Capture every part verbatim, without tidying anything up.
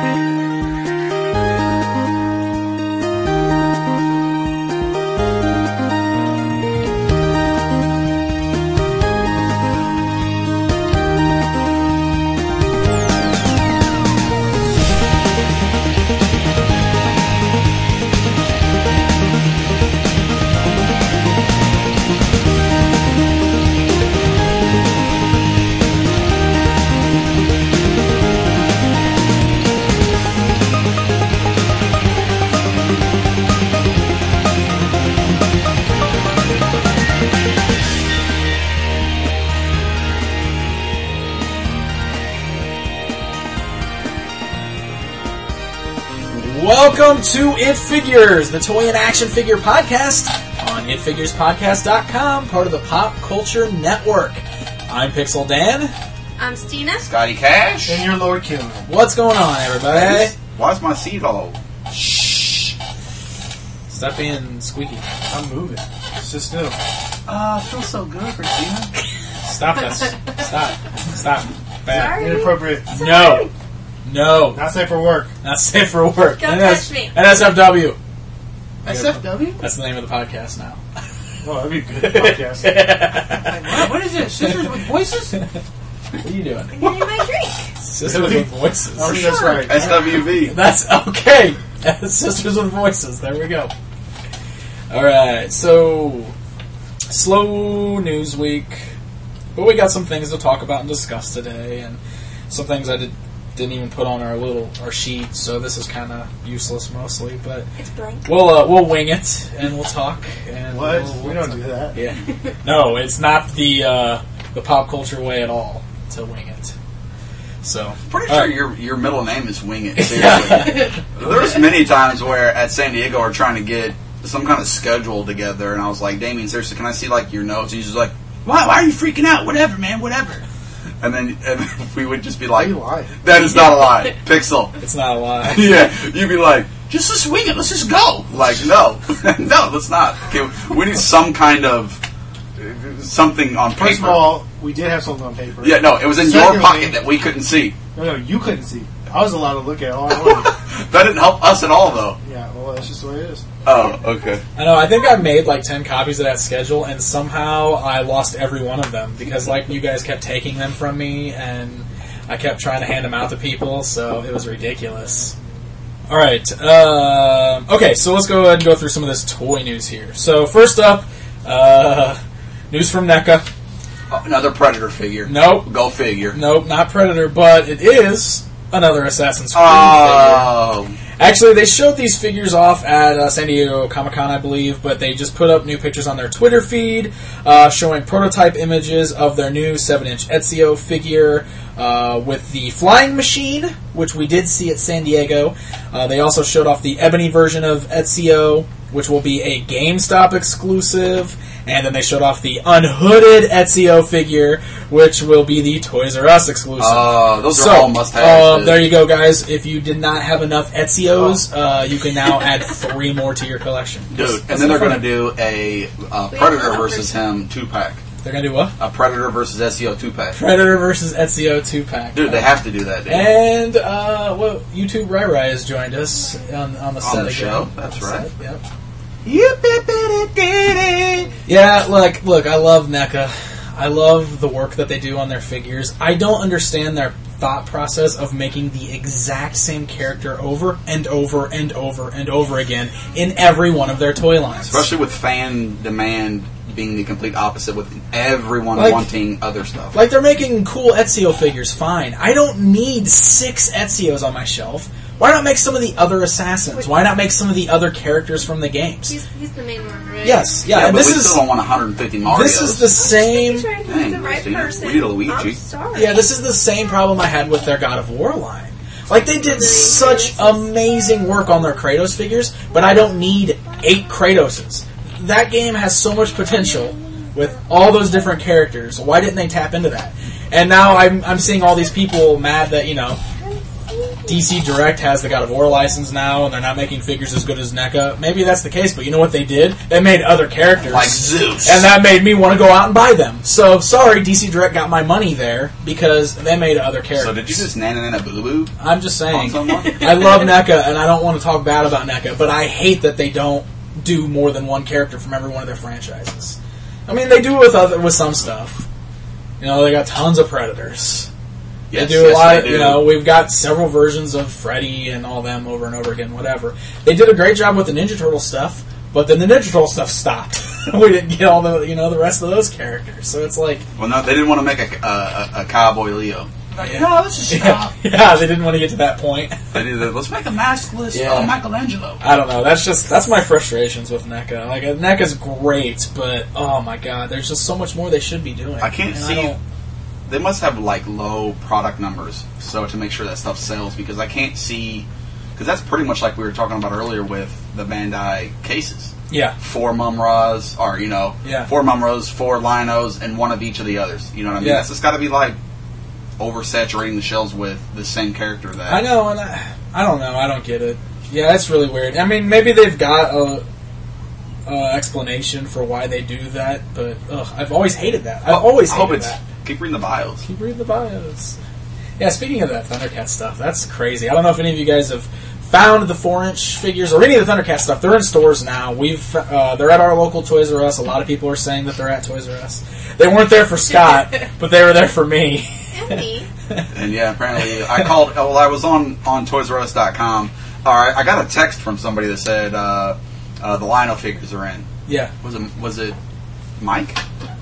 Welcome to It Figures, the toy and action figure podcast on it figures podcast dot com, part of the Pop Culture Network. I'm Pixel Dan. I'm Stina. Scotty Cash. And your Lord Kim. What's going on, everybody? Why is my seat all... Shh. Stop being squeaky. I'm moving. It's just new. Uh, feels so good, Christina. Stop this. Stop. Stop. Bad. Sorry. Inappropriate. Sorry. No. No. Not safe for work. Not safe for work. Don't N S- touch me. N S F W. S F W? That's the name of the podcast now. Oh, that'd be a good podcast. What? What is this? Sisters with Voices? What are you doing? I'm getting my drink. Sisters with Voices. I think that's right. S W V. That's okay. Sisters with Voices. There we go. Alright, so slow news week. But we got some things to talk about and discuss today, and some things I did, didn't even put on our little our sheet, so this is kind of useless mostly. But It's blank. we'll uh, we'll wing it and we'll talk. And What? We'll, we'll We don't talk. do that. Yeah, no, it's not the uh, the pop culture way at all to wing it. So Pretty all sure right. your your middle name is Wing It. Seriously. There's many times where at San Diego we're trying to get some kind of schedule together, and I was like, Damien, seriously, can I see like your notes? And he's just like, why? Why are you freaking out? Whatever, man. Whatever. And then and then we would just be like, You lie. that is not a lie, Pixel. It's not a lie. Yeah, you'd be like, just let's swing it, let's just go. Like, no, no, let's not. Okay, we need some kind of uh, something on paper. First of all, we did have something on paper. Yeah, no, it was in Secondly- your pocket that we couldn't see. No, no, you couldn't see. I was allowed to look at it all I wanted. That didn't help us at all, though. Yeah, well, that's just the way it is. Oh, okay. I know, I think I made like ten copies of that schedule, and somehow I lost every one of them, because like you guys kept taking them from me, and I kept trying to hand them out to people, so it was ridiculous. Alright, um, okay, so let's go ahead and go through some of this toy news here. So first up, uh, news from NECA. Oh, another Predator figure. Nope, Go figure. nope, not Predator, but it is another Assassin's Creed figure. Oh. Actually, they showed these figures off at uh, San Diego Comic-Con, I believe, but they just put up new pictures on their Twitter feed uh, showing prototype images of their new seven inch Ezio figure uh, with the flying machine, which we did see at San Diego. Uh, they also showed off the ebony version of Ezio, which will be a GameStop exclusive, and then they showed off the unhooded Ezio figure, which will be the Toys R Us exclusive. Oh, those are So, all must-haves. um, there you go, guys. If you did not have enough Ezios, uh, you can now add three more to your collection. Dude, and then they're going to do a uh, Predator versus him two-pack. They're going to do what? A Predator versus Ezio two-pack. Predator versus Ezio two-pack. Dude, they have to do that, dude. And, uh, well, YouTube Rai Rai has joined us on, on the set On the again. show, On that's the right. set, Yep. Yeah, like, look, I love NECA. I love the work that they do on their figures. I don't understand their thought process of making the exact same character over and over and over and over again in every one of their toy lines. Especially with fan demand being the complete opposite, with everyone Like- wanting other stuff. Like, they're making cool Ezio figures, fine. I don't need six Ezios on my shelf. Why not make some of the other assassins? Why not make some of the other characters from the games? He's, he's the main one, right? Yes, yeah, yeah, and but this we is still don't want one hundred fifty Marios. this is the same. He's trying to Dang, be the right Christina, person. we Luigi. I'm sorry. Yeah, this is the same problem I had with their God of War line. Like, they did such amazing work on their Kratos figures, but I don't need eight Kratoses. That game has so much potential with all those different characters. Why didn't they tap into that? And now I'm I'm seeing all these people mad that, you know, D C Direct has the God of War license now, and they're not making figures as good as NECA. Maybe that's the case, but you know what they did? They made other characters. Like Zeus. And that made me want to go out and buy them. So, sorry, D C Direct got my money there, because they made other characters. So did you just nana nana boo boo? I'm just saying. On someone? I love NECA, and I don't want to talk bad about NECA, but I hate that they don't do more than one character from every one of their franchises. I mean, they do it with other with some stuff. You know, they got tons of Predators. Yes, they do a yes, lot. they Of, do. You know, we've got several versions of Freddy and all them over and over again. Whatever. They did a great job with the Ninja Turtle stuff, but then the Ninja Turtle stuff stopped. We didn't get all the you know the rest of those characters. So it's like, Well, no, they didn't want to make a, a, a Cowboy Leo. Like, Yeah. no, let's just stop. yeah, yeah, they didn't want to get to that point. They did it. Let's make a maskless Yeah. uh, Michelangelo. I don't know. That's just that's my frustrations with NECA. Like uh, NECA's great, but oh my god, there's just so much more they should be doing. I can't And see. don't- They must have like low product numbers, so to make sure that stuff sells, because I can't see. Because that's pretty much like we were talking about earlier with the Bandai cases. yeah, Four Mumras, or you know, Yeah. four Mumras, four Linos, and one of each of the others. You know what I mean? Yeah. It's just got to be like oversaturating the shelves with the same character that I know, and I, I don't know. I don't get it. Yeah, it's really weird. I mean, maybe they've got a, a explanation for why they do that, but ugh, I've always hated that. I've always I hope hated it's that. keep reading the bios. Keep reading the bios. Yeah, speaking of that Thundercat stuff, that's crazy. I don't know if any of you guys have found the four-inch figures or any of the Thundercat stuff. They're in stores now. We've uh, they're at our local Toys R Us. A lot of people are saying that they're at Toys R Us. They weren't there for Scott, but they were there for me. And me. And yeah, apparently I called. Well, I was on on Toys R Us dot com. All right, I got a text from somebody that said uh, uh, the Lino figures are in. Yeah. Was it was it Mike?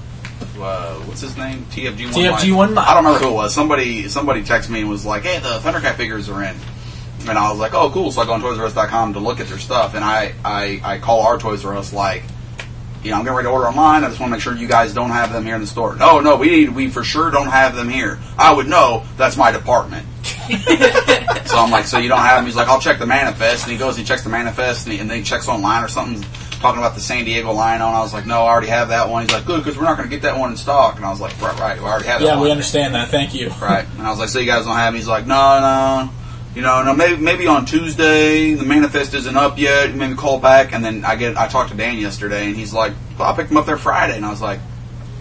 Uh, what's his name? T F G one. T F G one Mike. I don't remember who it was. Somebody somebody texted me and was like, "Hey, the Thundercat figures are in." And I was like, "Oh, cool!" So I go on Toys R Us dot com to look at their stuff, and I, I, I call our Toys R Us like, you know, I'm getting ready to order online. I just want to make sure you guys don't have them here in the store. No, no, we need, we for sure don't have them here. I would know. That's my department. So I'm like, so you don't have them? He's like, I'll check the manifest. And he goes, he checks the manifest, and, he, and then he checks online or something, talking about the San Diego Lino. And I was like, no, I already have that one. He's like, good, because we're not going to get that one in stock. And I was like, right, right, we already have that Yeah, one. we understand that. Thank you. Right. And I was like, so you guys don't have them? He's like, no, no. You know, no, maybe maybe on Tuesday the manifest isn't up yet. Maybe call back, and then I get I talked to Dan yesterday, and he's like, well, I picked them up there Friday, and I was like,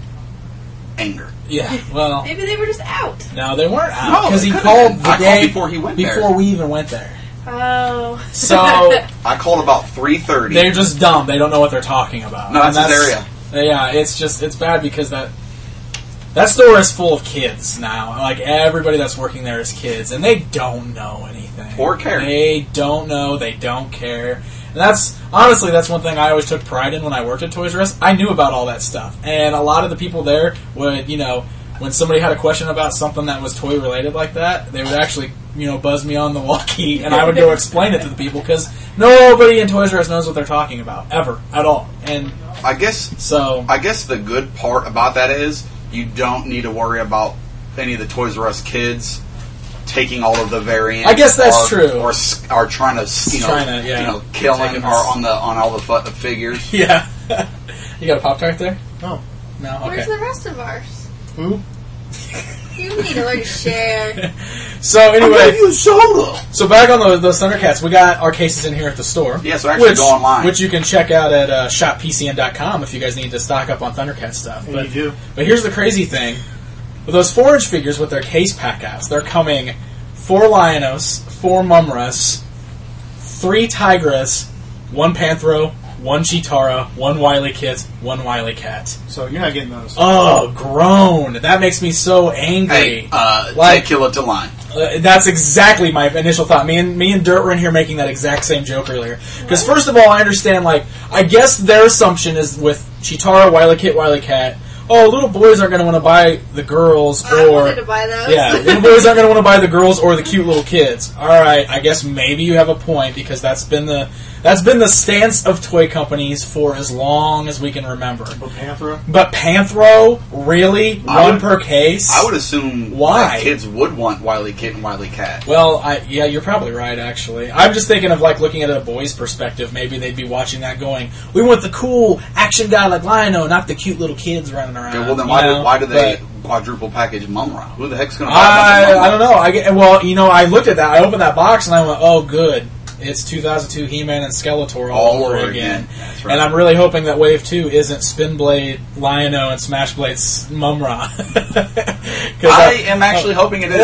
anger. Yeah. Well, Maybe they were just out. no, they weren't out No, because they he could've called been. the I called day before he went there. before we even went there. Oh. So I called about three thirty. they're just dumb. They don't know what they're talking about. No, that's And his area. Yeah, it's just it's bad because that that store is full of kids now. Like everybody that's working there is kids, and they don't know anything Or care. They don't know. They don't care. And that's honestly that's one thing I always took pride in when I worked at Toys R Us. I knew about all that stuff, and a lot of the people there would, you know, when somebody had a question about something that was toy related like that, they would actually, you know, buzz me on the walkie, and I would go explain it to the people because nobody in Toys R Us knows what they're talking about ever at all. And I guess so, I guess the good part about that is you don't need to worry about any of the Toys R Us kids taking all of the variants. I guess that's or, true. Or s- are trying to, you know, Trying to, yeah, you know, killing taking or this- on the on all the fu- figures. yeah. You got a Pop Tart there? No. No. Where's Okay. the rest of ours? Who? You need to learn to share. So anyway, you soda. so back on the, those Thundercats, we got our cases in here at the store. Yeah, so actually which, go online. which you can check out at uh, shop P C N dot com if you guys need to stock up on Thundercat stuff. And But you do. But here's the crazy thing. With those four-inch figures with their case pack-outs, they're coming four Lionos, four Mumras, three Tigras, one Panthro, one Chitara, one Wily Kit, one Wily Cat. So you're not getting those. Oh, groan. That makes me so angry. Hey, uh, Like- take Kill It to line. Uh, that's exactly my initial thought. Me and me and Dirt were in here making that exact same joke earlier. Because first of all, I understand. Like, I guess their assumption is with Chitara, Wily Kit, Wily Cat. Oh, little boys aren't going to want to buy the girls, I or wanted to buy those. yeah, little boys aren't going to want to buy the girls or the cute little kids. All right, I guess maybe you have a point because that's been the that's been the stance of toy companies for as long as we can remember. But Panthera? But Panthro, really, I one would- per case? I would assume Why? that kids would want Wily Kit and Wily Cat. Well, I, yeah, you're probably right, actually. I'm just thinking of, like, looking at a boy's perspective. Maybe they'd be watching that going, we want the cool action guy like Lionel, not the cute little kids running around. Okay, well then you why know? do why do they But quadruple package Mumra? Who the heck's going to buy I, a bunch of I don't know. I get, well, you know, I looked at that. I opened that box and I went, "Oh, good, it's two thousand two He-Man and Skeletor all, All over over again." again. That's right. And I'm really hoping that Wave Two isn't Spinblade, Lion-O, and Smashblade's Mumra. 'Cause I am actually hoping it is.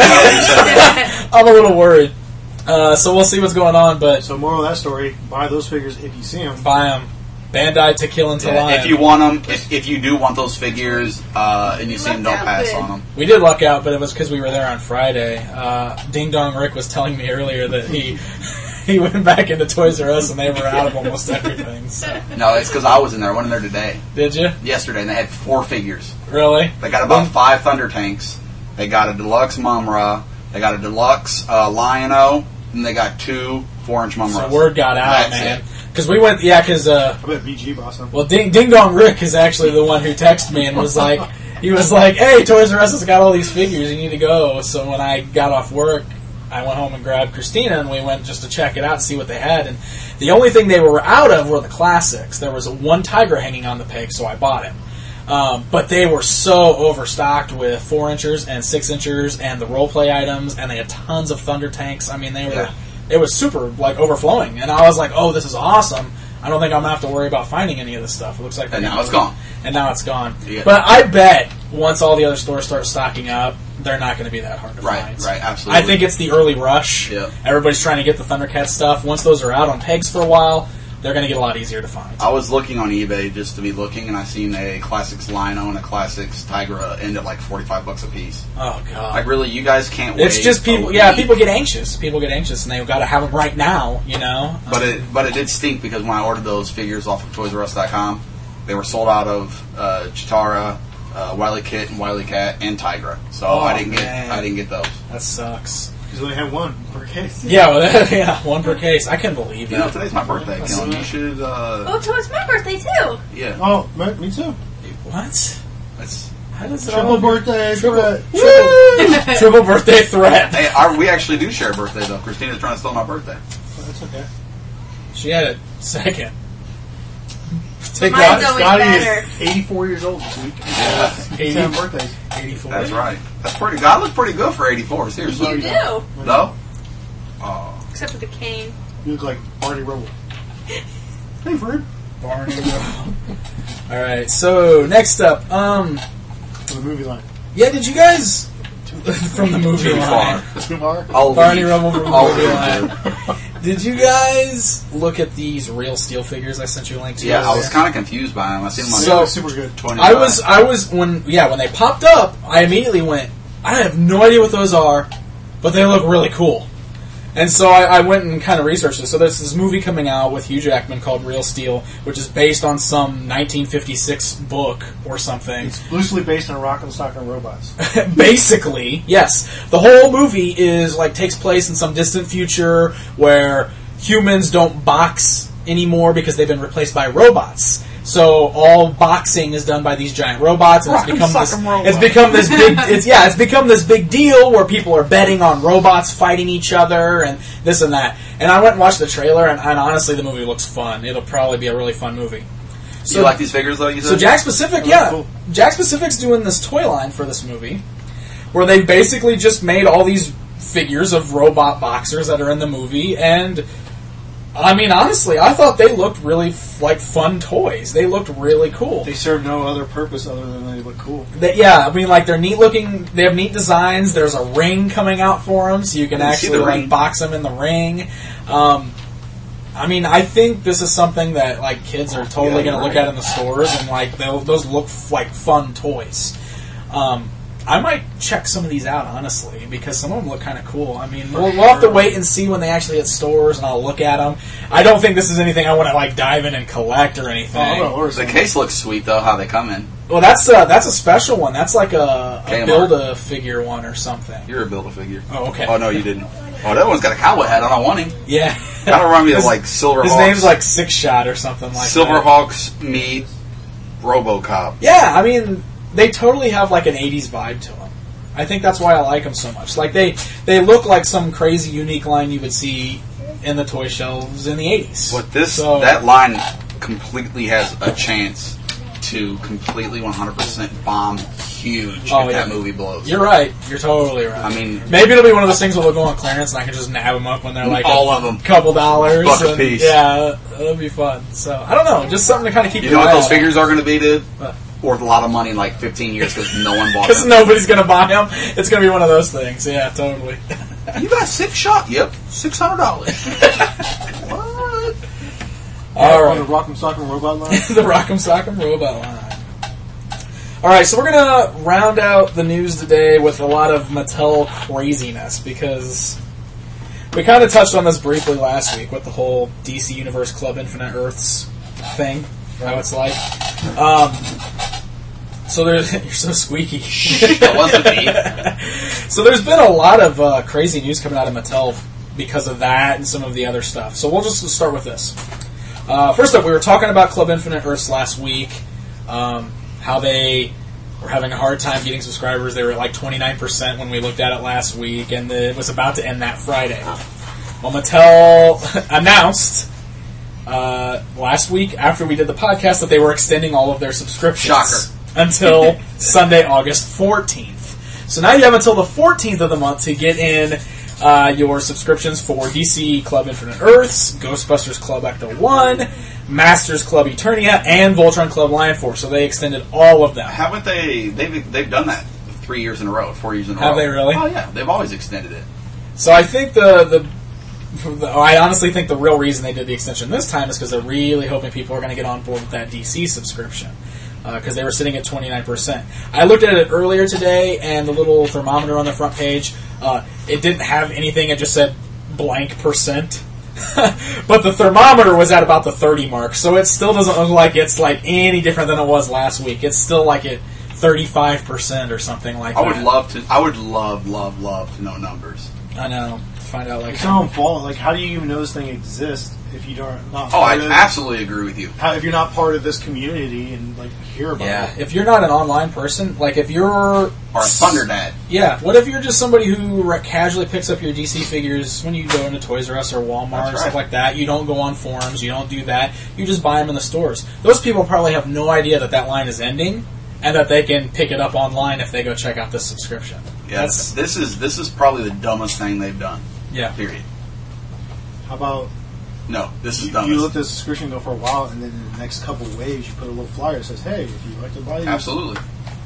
I'm a little worried. Uh, so we'll see what's going on, but So, moral of that story: buy those figures if you see them. buy them. Bandai to Kill and to Yeah, Lion. if you want them, if, if you do want those figures, uh, and you You see them, lucked don't out pass good. on them. We did luck out, but it was because we were there on Friday. Uh, Ding Dong Rick was telling me earlier that he he went back into Toys R Us and they were out of almost everything. So. No, it's because I was in there. I went in there today, Did you? yesterday, and they had four figures. Really? They got about five Thunder Tanks. They got a deluxe Mumra. They got a deluxe uh, Lion-O, and they got two four-inch Mumras. So word got out, That's man. it. Because we went, yeah, because, uh, I bet B G bought some. well, Ding, Ding Dong Rick is actually the one who texted me and was like, he was like, hey, Toys R Us has got all these figures, you need to go. So when I got off work, I went home and grabbed Christina, and we went just to check it out and see what they had. And the only thing they were out of were the classics. There was one Tiger hanging on the peg, so I bought him. Um, but they were so overstocked with four inchers and six inchers and the role play items, and they had tons of Thunder Tanks. I mean, they were Yeah. it was super like overflowing, and I was like, "Oh, this is awesome." I don't think I'm gonna have to worry about finding any of this stuff. It looks like, And they're now gonna- it's gone. And now it's gone. Yeah. But I bet once all the other stores start stocking up, they're not going to be that hard to Right, find. right, absolutely. I think it's the early rush. Yeah. Everybody's trying to get the Thundercat stuff. Once those are out on pegs for a while, they're going to get a lot easier to find. I was looking on eBay just to be looking, and I seen a Classics Lion-O and a Classics Tigra end at like forty-five bucks a piece. Oh god. Like, really, you guys can't wait. It's just people. a Yeah, week. people get anxious. People get anxious, and they've got to have them right now. You know. But it but it did stink because when I ordered those figures off of Toys R Us dot com, they were sold out of uh, Chitara, uh, Wily Kit, and Wily Cat, and Tigra. So Oh, I didn't man. get I didn't get those. That sucks. Because they only have one per case. Yeah, well, yeah, one per case. I couldn't believe You know, it. today's my birthday, Kellen. You should. Uh, Oh, so it's my birthday too. yeah, Oh, me, me too. What? that's. How does it Triple all- birthday. Triple, threat. triple, triple birthday threat. Hey, our, we actually do share a birthday though. Christina's trying to steal my birthday. That's okay. She had it second. Take Mine's that. always Scotty better. is eighty-four years old this week. eighty. Ten birthdays. eighty-four. That's right. That's pretty. God look pretty good for eighty-four. Seriously. You do. No. Oh. Except for the cane. You look like Barney Rubble. Hey, Fred. Barney. All right. So next up, um, From the movie line. yeah, did you guys from the movie Too line? far. Too far? I'll Barney leave. Rubble from the I'll movie leave. line. Did you guys look at these real steel figures I sent you a link to? Yeah, I was earlier? kind of confused by them. I seen them on So- Yeah, super good. twenty. I was, I was when yeah when they popped up, I immediately went, I have no idea what those are, but they look really cool. And so I, I went and kind of researched it. So there's this movie coming out with Hugh Jackman called Real Steel, which is based on some nineteen fifty-six book or something. It's loosely based on Rock and Stock and Robots. Basically, yes. The whole movie is like takes place in some distant future where humans don't box anymore because they've been replaced by robots. So all boxing is done by these giant robots, and it's Rock 'em, become sock this. 'em robots. It's become this big. It's yeah. It's become this big deal where people are betting on robots fighting each other and this and that. And I went and watched the trailer, and, and honestly, the movie looks fun. It'll probably be a really fun movie. Do you like these figures though? You said. So Jack Pacific, Oh, yeah, cool. Jack Pacific's doing this toy line for this movie, where they've basically just made all these figures of robot boxers that are in the movie, and I mean, honestly, I thought they looked really f- like fun toys. They looked really cool. They serve no other purpose other than they look cool. They, yeah, I mean, like they're neat looking. They have neat designs. There's a ring coming out for them, so you can I didn't see actually the like ring. box them in the ring. Um, I mean, I think this is something that like kids are totally Yeah, going to look right. at in the stores, and like they'll- those look f- like fun toys. Um, I might check some of these out honestly because some of them look kind of cool. I mean, we'll, we'll have to wait and see when they actually hit stores, and I'll look at them. I don't think this is anything I want to like dive in and collect or anything. Oh, I'm gonna order The some. case looks sweet though. How they come in. Well, that's a, that's a special one. That's like a, a Kmart. Build-A-Figure one or something. You're a Build-A-Figure. Oh, okay. Oh no, you didn't. Oh, that one's got a cowboy hat. I don't want him. Yeah. That remind me of His- like Silverhawks. His name's like Six Shot or something like that. Silverhawks meet RoboCop. Yeah, I mean, they totally have like an eighties vibe to them. I think that's why I like them so much. Like they, they look like some crazy unique line you would see in the toy shelves in the eighties. But this So- that line completely has a chance to completely one hundred percent bomb huge Oh, if yeah. that movie blows. You're right. You're totally right. I mean, maybe it'll be one of those things where they'll go on clearance and I can just nab them up when they're like all a of them. couple dollars. Buck a and- piece. Yeah, that'll be fun. So I don't know, just something to kind of keep You your know what eye those out figures are going to be, dude? What? Worth a lot of money in like fifteen years because no one bought Because them. nobody's gonna buy them. It's gonna be one of those things. Yeah, totally. You got six shot? Yep, six hundred dollars. What? All On the right, Rock'em Sock'em Robot line. the Rock'em Sock'em Robot line. All right, so we're gonna round out the news today with a lot of Mattel craziness because we kind of touched on this briefly last week with the whole D C Universe Club Infinite Earths thing. How it's like. Um, so there's you're so squeaky. That wasn't me. So there's been a lot of uh, crazy news coming out of Mattel because of that and some of the other stuff. So we'll just start with this. Uh, first up, we were talking about Club Infinite Earths last week. Um, how they were having a hard time getting subscribers. They were at like twenty-nine percent when we looked at it last week, and it was about to end that Friday. Well, Mattel announced uh, last week after we did the podcast that they were extending all of their subscriptions Shocker. until Sunday, August fourteenth. So now you have until the fourteenth of the month to get in uh, your subscriptions for D C Club Infinite Earths, Ghostbusters Club Ecto one, Masters Club Eternia, and Voltron Club Lion Force. So they extended all of them. Haven't they? They've they've done that three years in a row, four years in a row. Have they really? Oh yeah, they've always extended it. So I think the, the the I honestly think the real reason they did the extension this time is because they're really hoping people are going to get on board with that D C subscription. Because uh, they were sitting at twenty-nine percent. I looked at it earlier today, and the little thermometer on the front page, uh, it didn't have anything. It just said blank percent. But the thermometer was at about the thirty mark, so it still doesn't look like it's like any different than it was last week. It's still like at thirty-five percent or something like I that. would love to. I would love, love, love to know numbers. I know. Find out like It's your own fault. Like, how do you even know this thing exists if you don't not? Oh, I part of- absolutely agree with you. How, if you're not part of this community and like hear about Yeah, it. if you're not an online person, like if you're Or a Thunder Dad. Yeah, what if you're just somebody who re- casually picks up your D C figures when you go into Toys R Us or Walmart That's and stuff right. like that? You don't go on forums, you don't do that. You just buy them in the stores. Those people probably have no idea that that line is ending and that they can pick it up online if they go check out this subscription. Yeah, That's this is this is probably the dumbest thing they've done. yeah. Period. How about No, this is you, dumbest. you let the subscription go for a while, and then in the next couple of waves, you put a little flyer that says, "Hey, if you'd like to buy these." Absolutely.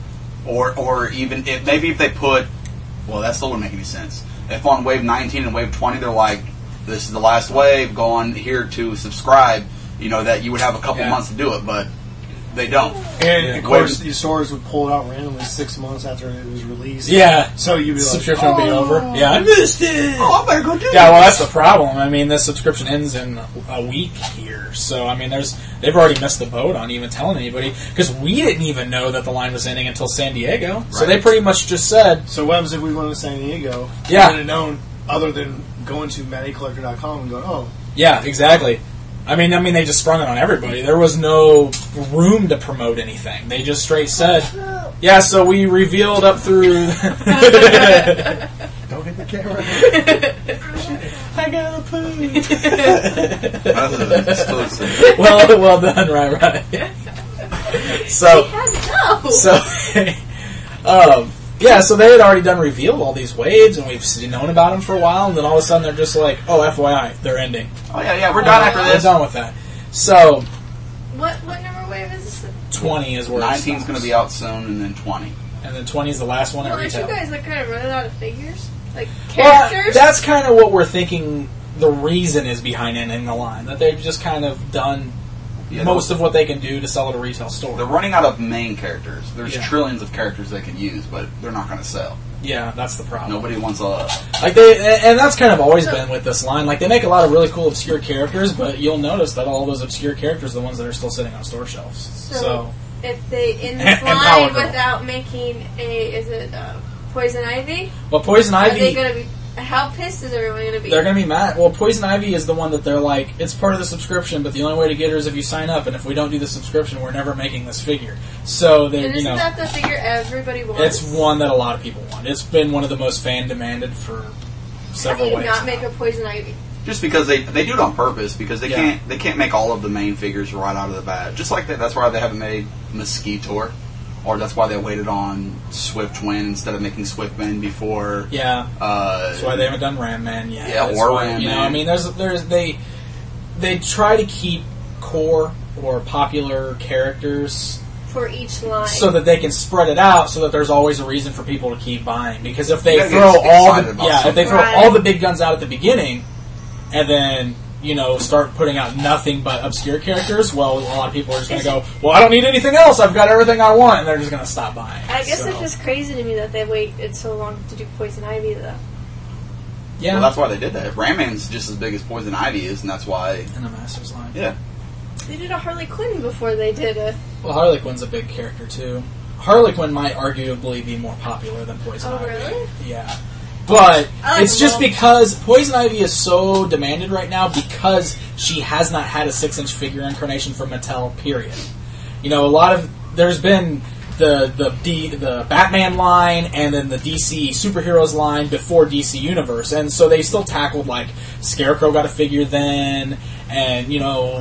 Or or even if maybe if they put, well, that still wouldn't make any sense. If on wave nineteen and wave twenty they're like, this is the last wave, go on here to subscribe. You know that you would have a couple Yeah. months to do it, but they don't. And Yeah. of course, these stores would pull it out randomly six months after it was released. Yeah. So you'd be like, Subscription will be "Oh." over. Yeah, I missed it. Oh, I better go do Yeah, well, that's the problem. I mean, this subscription ends in a week here, so I mean, there's they've already missed the boat on even telling anybody because we didn't even know that the line was ending until San Diego. So Right. they pretty much just said, So what happens if we went to San Diego? Yeah. We wouldn't have known other than going to Matt A Collector dot com and going, oh, "Yeah, exactly." I mean, I mean, they just sprung it on everybody. There was no room to promote anything. They just straight said, "Yeah." So we revealed up through. don't hit the camera. I gotta poo. That's exclusive. well, well done, right, right. So. He had to know. So, um, yeah, so they had already done revealed all these waves, and we've known about them for a while, and then all of a sudden they're just like, oh, F Y I, they're ending. Oh yeah, yeah, we're done after We're this. done with that. So, What what number wave is this? twenty is where Nineteen's going to be out soon, and then twenty. and then twenty is the last one at Well, aren't you retail. guys like kind of running out of figures? Like Well, characters? that's kind of what we're thinking the reason is behind ending the line, that they've just kind of done Yeah, most of what they can do to sell at a retail store. They're running out of main characters. There's Yeah. trillions of characters they can use, but they're not going to sell. Yeah, that's the problem. Nobody wants a. Like they, and that's kind of always been with this line. Like they make a lot of really cool obscure characters, but you'll notice that all those obscure characters are the ones that are still sitting on store shelves. So, So, if they in And- this and Power line Girl. without making a is it uh, Poison Ivy? well, Poison Are they Ivy, going to be? How pissed is everyone going to be? they're going to be mad. Well, Poison Ivy is the one that they're like, it's part of the subscription, but the only way to get her is if you sign up, and if we don't do the subscription, we're never making this figure. So they, and you isn't know, that the figure everybody wants? it's one that a lot of people want. It's been one of the most fan demanded for How do several you ways. not make a Poison Ivy? Just because they they do it on purpose because they Yeah. can't they can't make all of the main figures right out of the bat. Just like that, that's why they haven't made Mosquitor, or that's why they waited on Swiftwind instead of making Swiftman before. Yeah, Uh, that's why they haven't done Ram Man yet. Yeah, That's or why, Ram You know, Man. I mean, there's there's they they try to keep core or popular characters For each line. so that they can spread it out, so that there's always a reason for people to keep buying. Because if they You gotta throw get all excited the, about yeah, if they something. throw Right. all the big guns out at the beginning, and then you know start putting out nothing but obscure characters, well, a lot of people are just going to go, well, I don't need anything else. I've got everything I want, and they're just going to stop buying. I guess So, it's just crazy to me that they waited so long to do Poison Ivy, though. yeah, Well, that's why they did that. Ram Man's just as big as Poison Ivy is, and that's why. in the Masters line. Yeah. They did a Harley Quinn before they did a... Well, Harley Quinn's a big character too. Harley Quinn might arguably be more popular than Poison Oh, Ivy. really? Yeah. But I like it's them just both. because Poison Ivy is so demanded right now because she has not had a six-inch figure incarnation from Mattel, period. You know, a lot of... There's been the the D, the Batman line and then the D C Superheroes line before D C Universe, and so they still tackled, like, Scarecrow got a figure then, and, you know...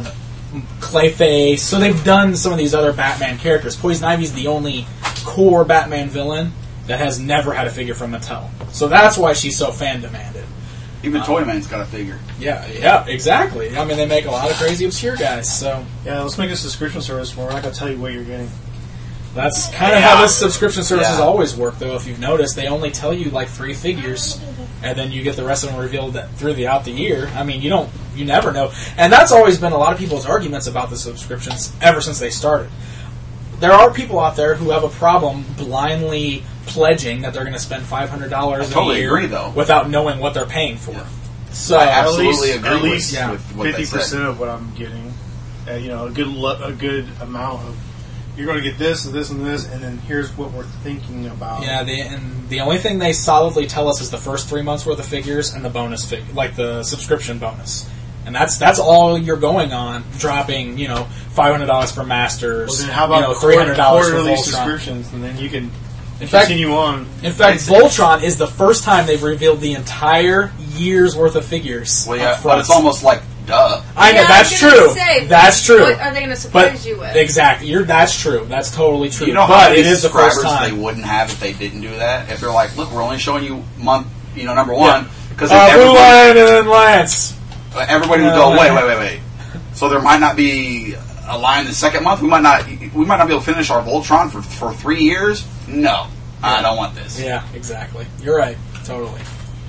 Clayface. So they've done some of these other Batman characters. Poison Ivy's the only core Batman villain that has never had a figure from Mattel. So that's why she's so fan demanded. Even Toyman's got a figure. Yeah, yeah, exactly. I mean, they make a lot of crazy obscure guys. So Yeah, let's make a subscription service where we're not going to tell you what you're getting. that's kind of Yeah. how this subscription services Yeah. always work. Though, if you've noticed, they only tell you like three figures, and then you get the rest of them revealed that throughout the year. I mean, you don't, you never know, and that's always been a lot of people's arguments about the subscriptions ever since they started. There are people out there who have a problem blindly pledging that they're going to spend five hundred dollars I totally a year agree, though. without knowing what they're paying for. Yeah. So I At absolutely least, agree at with- least yeah, with what they fifty said. percent of what I'm getting. Uh, you know, a good lo- a good amount of. You're going to get this and this and this, and then here's what we're thinking about. yeah, the, and the only thing they solidly tell us is the first three months worth of figures and the bonus fig, like the subscription bonus, and that's that's all you're going on. Dropping, you know, five hundred dollars for Masters, Well, then how about you know, three hundred dollars for quarterly Voltron. subscriptions, and then you can In fact, continue on. in fact, Voltron is the first time they've revealed the entire year's worth of figures. Well, up yeah, but front. it's almost like, duh. I know Yeah, that's I was gonna true. say, that's true. What are they going to surprise But you with? exactly, you're that's true. That's totally true. You know how but many it is the first subscribers they time. wouldn't have if they didn't do that? If they're like, look, we're only showing you month, you know, number one, because Uh, Blue everybody, Lion and then Lance. everybody would Uh, go, wait, wait, wait, wait. So there might not be a line the second month. We might not, we might not be able to finish our Voltron for for three years. No, I don't want this. Yeah, exactly. You're right. Totally.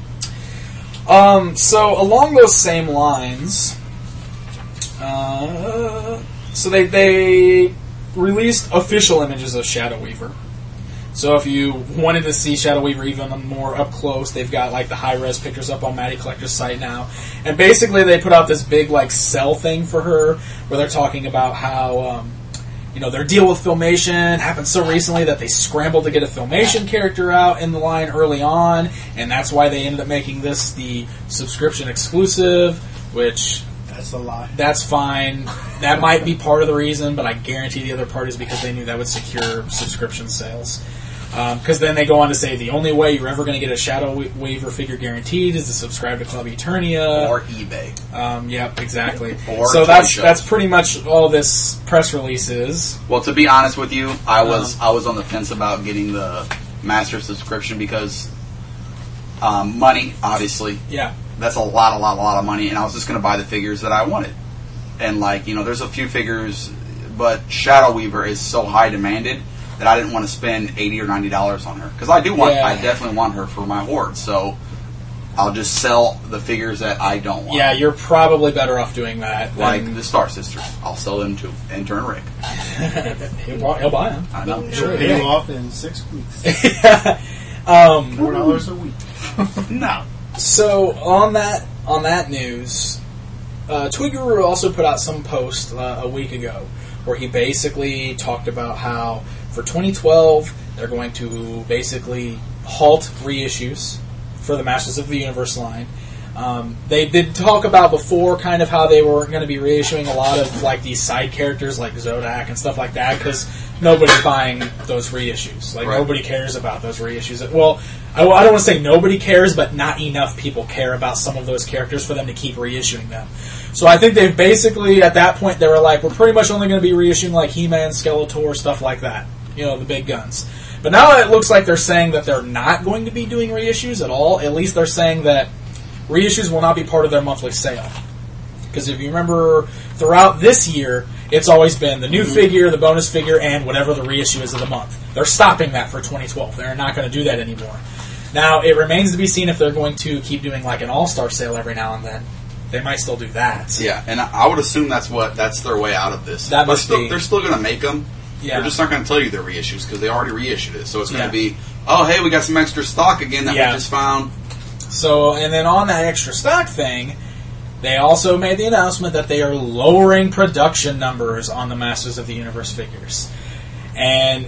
Um, so along those same lines, uh, so they they released official images of Shadow Weaver. So if you wanted to see Shadow Weaver even more up close, they've got like the high res pictures up on Matty Collector's site now. And basically they put out this big like sell thing for her where they're talking about how um, you know, their deal with Filmation happened so recently that they scrambled to get a Filmation character out in the line early on, and that's why they ended up making this the subscription exclusive, which That's a lie. that's fine. That might be part of the reason, but I guarantee the other part is because they knew that would secure subscription sales. Because um, then they go on to say the only way you're ever going to get a Shadow Wa- Weaver figure guaranteed is to subscribe to Club Eternia. Or eBay. Um, yep, exactly. Or so toy that's shows. that's pretty much all this press release is. Well, to be honest with you, I was Um, I was on the fence about getting the master subscription because um, money, obviously, Yeah. that's a lot, a lot, a lot of money, and I was just going to buy the figures that I wanted. And like you know, there's a few figures, but Shadow Weaver is so high demanded that I didn't want to spend eighty or ninety dollars on her because I do want, Yeah. I definitely want her for my horde. So I'll just sell the figures that I don't want. Yeah, you're probably better off doing that. Like than- the Star Sisters, I'll sell them to Intern Rick. he'll, buy, he'll buy them. I know. Sure, Pay yeah. you off in six weeks. um, Four dollars a week. No. so on that on that news, uh, Twiguru also put out some post uh, a week ago where he basically talked about how for twenty twelve they're going to basically halt reissues for the Masters of the Universe line. Um, they did talk about before kind of how they were going to be reissuing a lot of like these side characters like Zodak and stuff like that because nobody's buying those reissues. Like Right. nobody cares about those reissues. Well, I, I don't want to say nobody cares, but not enough people care about some of those characters for them to keep reissuing them. So I think they've basically, at that point, they were like, we're pretty much only going to be reissuing like He-Man, Skeletor, stuff like that. You know, the big guns. But now it looks like they're saying that they're not going to be doing reissues at all. At least they're saying that reissues will not be part of their monthly sale. Because if you remember, throughout this year, it's always been the new mm-hmm. figure, the bonus figure, and whatever the reissue is of the month. They're stopping that for twenty twelve. They're not going to do that anymore. Now, it remains to be seen if they're going to keep doing like an all-star sale every now and then. They might still do that. Yeah, and I would assume that's what that's their way out of this. That they're must still, be. They're still going to make them. Yeah. They're just not going to tell you they're reissues because they already reissued it. So it's going to Yeah. be, oh, hey, we got some extra stock again that Yeah. we just found. So, and then on that extra stock thing, they also made the announcement that they are lowering production numbers on the Masters of the Universe figures. And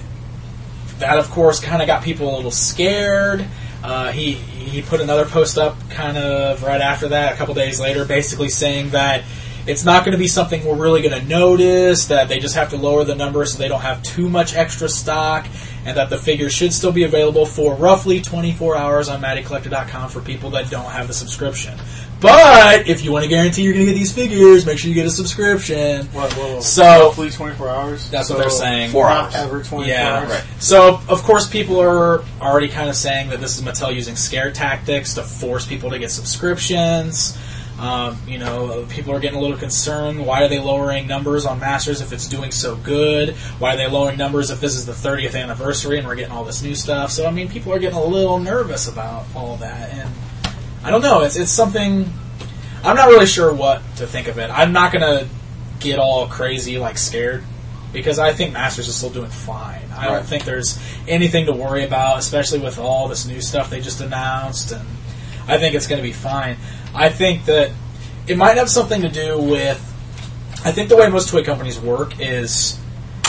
that, of course, kind of got people a little scared. Uh, he he put another post up kind of right after that, a couple days later, basically saying that it's not going to be something we're really going to notice, that they just have to lower the numbers so they don't have too much extra stock, and that the figures should still be available for roughly twenty-four hours on Matty Collector dot com for people that don't have the subscription. But if you want to guarantee you're going to get these figures, make sure you get a subscription. What, whoa, So roughly twenty-four hours? That's so what they're saying. Four not hours. ever twenty-four Yeah, hours? Right. So, of course, people are already kind of saying that this is Mattel using scare tactics to force people to get subscriptions. Um, you know, people are getting a little concerned. Why are they lowering numbers on Masters if it's doing so good? Why are they lowering numbers if this is the thirtieth anniversary and we're getting all this new stuff? So, I mean, people are getting a little nervous about all of that. And I don't know. It's, it's something... I'm not really sure what to think of it. I'm not going to get all crazy, like, scared. Because I think Masters is still doing fine. I don't Right. think there's anything to worry about, especially with all this new stuff they just announced. And I think it's going to be fine. I think that it might have something to do with... I think the way most toy companies work is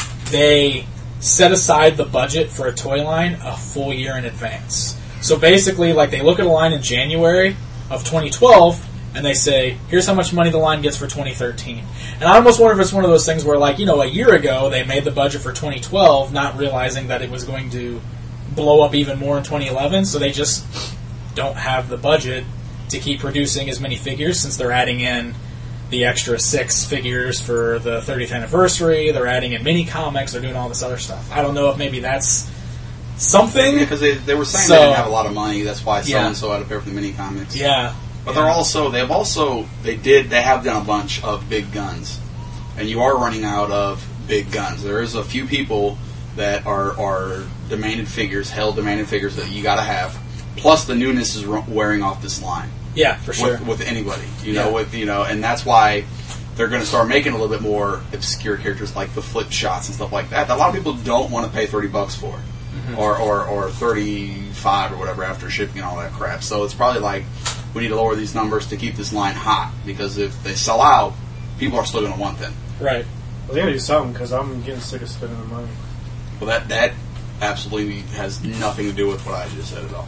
they set aside the budget for a toy line a full year in advance. So basically, like, they look at a line in January of twenty twelve... and they say, here's how much money the line gets for twenty thirteen. And I almost wonder if it's one of those things where, like, you know, a year ago they made the budget for twenty twelve, not realizing that it was going to blow up even more in twenty eleven, so they just don't have the budget to keep producing as many figures since they're adding in the extra six figures for the thirtieth anniversary, they're adding in mini comics, they're doing all this other stuff. I don't know if maybe that's something. Because they, they were saying So- they didn't have a lot of money, that's why Yeah. so-and-so had to pay for the mini comics. Yeah. But yeah. they're also they've also they did they have done a bunch of big guns, and you are running out of big guns. There is a few people that are are demanded figures, held demanded figures that you got to have. Plus, the newness is ru- wearing off this line. Yeah, for sure. With, with anybody, you Yeah. know, with you know, and that's why they're going to start making a little bit more obscure characters like the flip shots and stuff like that. That a lot of people don't want to pay thirty bucks for, mm-hmm. or or or thirty five or whatever after shipping and all that crap. So it's probably like, we need to lower these numbers to keep this line hot, because if they sell out, people are still going to want them. Right. Well, they gotta do something, because I'm getting sick of spending the money. Well, that that absolutely has nothing to do with what I just said at all.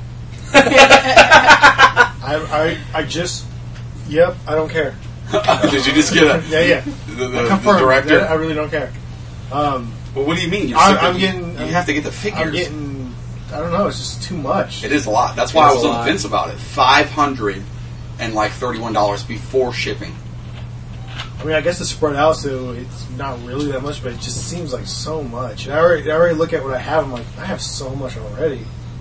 I, I I just, yep, I don't care. Did you just get a Yeah, yeah. the, the, I the confirm. director? I really don't care. Um, Well, what do you mean? You're I'm, sick I'm of- getting. You I'm, have to get the figures. I'm getting. I don't know. It's just too much. It is a lot. That's It why I is was a on the lot. fence about it. Five hundred and like thirty-one dollars before shipping. I mean, I guess it's spread out, so it's not really that much, but it just seems like so much. And I already, I already look at what I have. I'm like, I have so much already.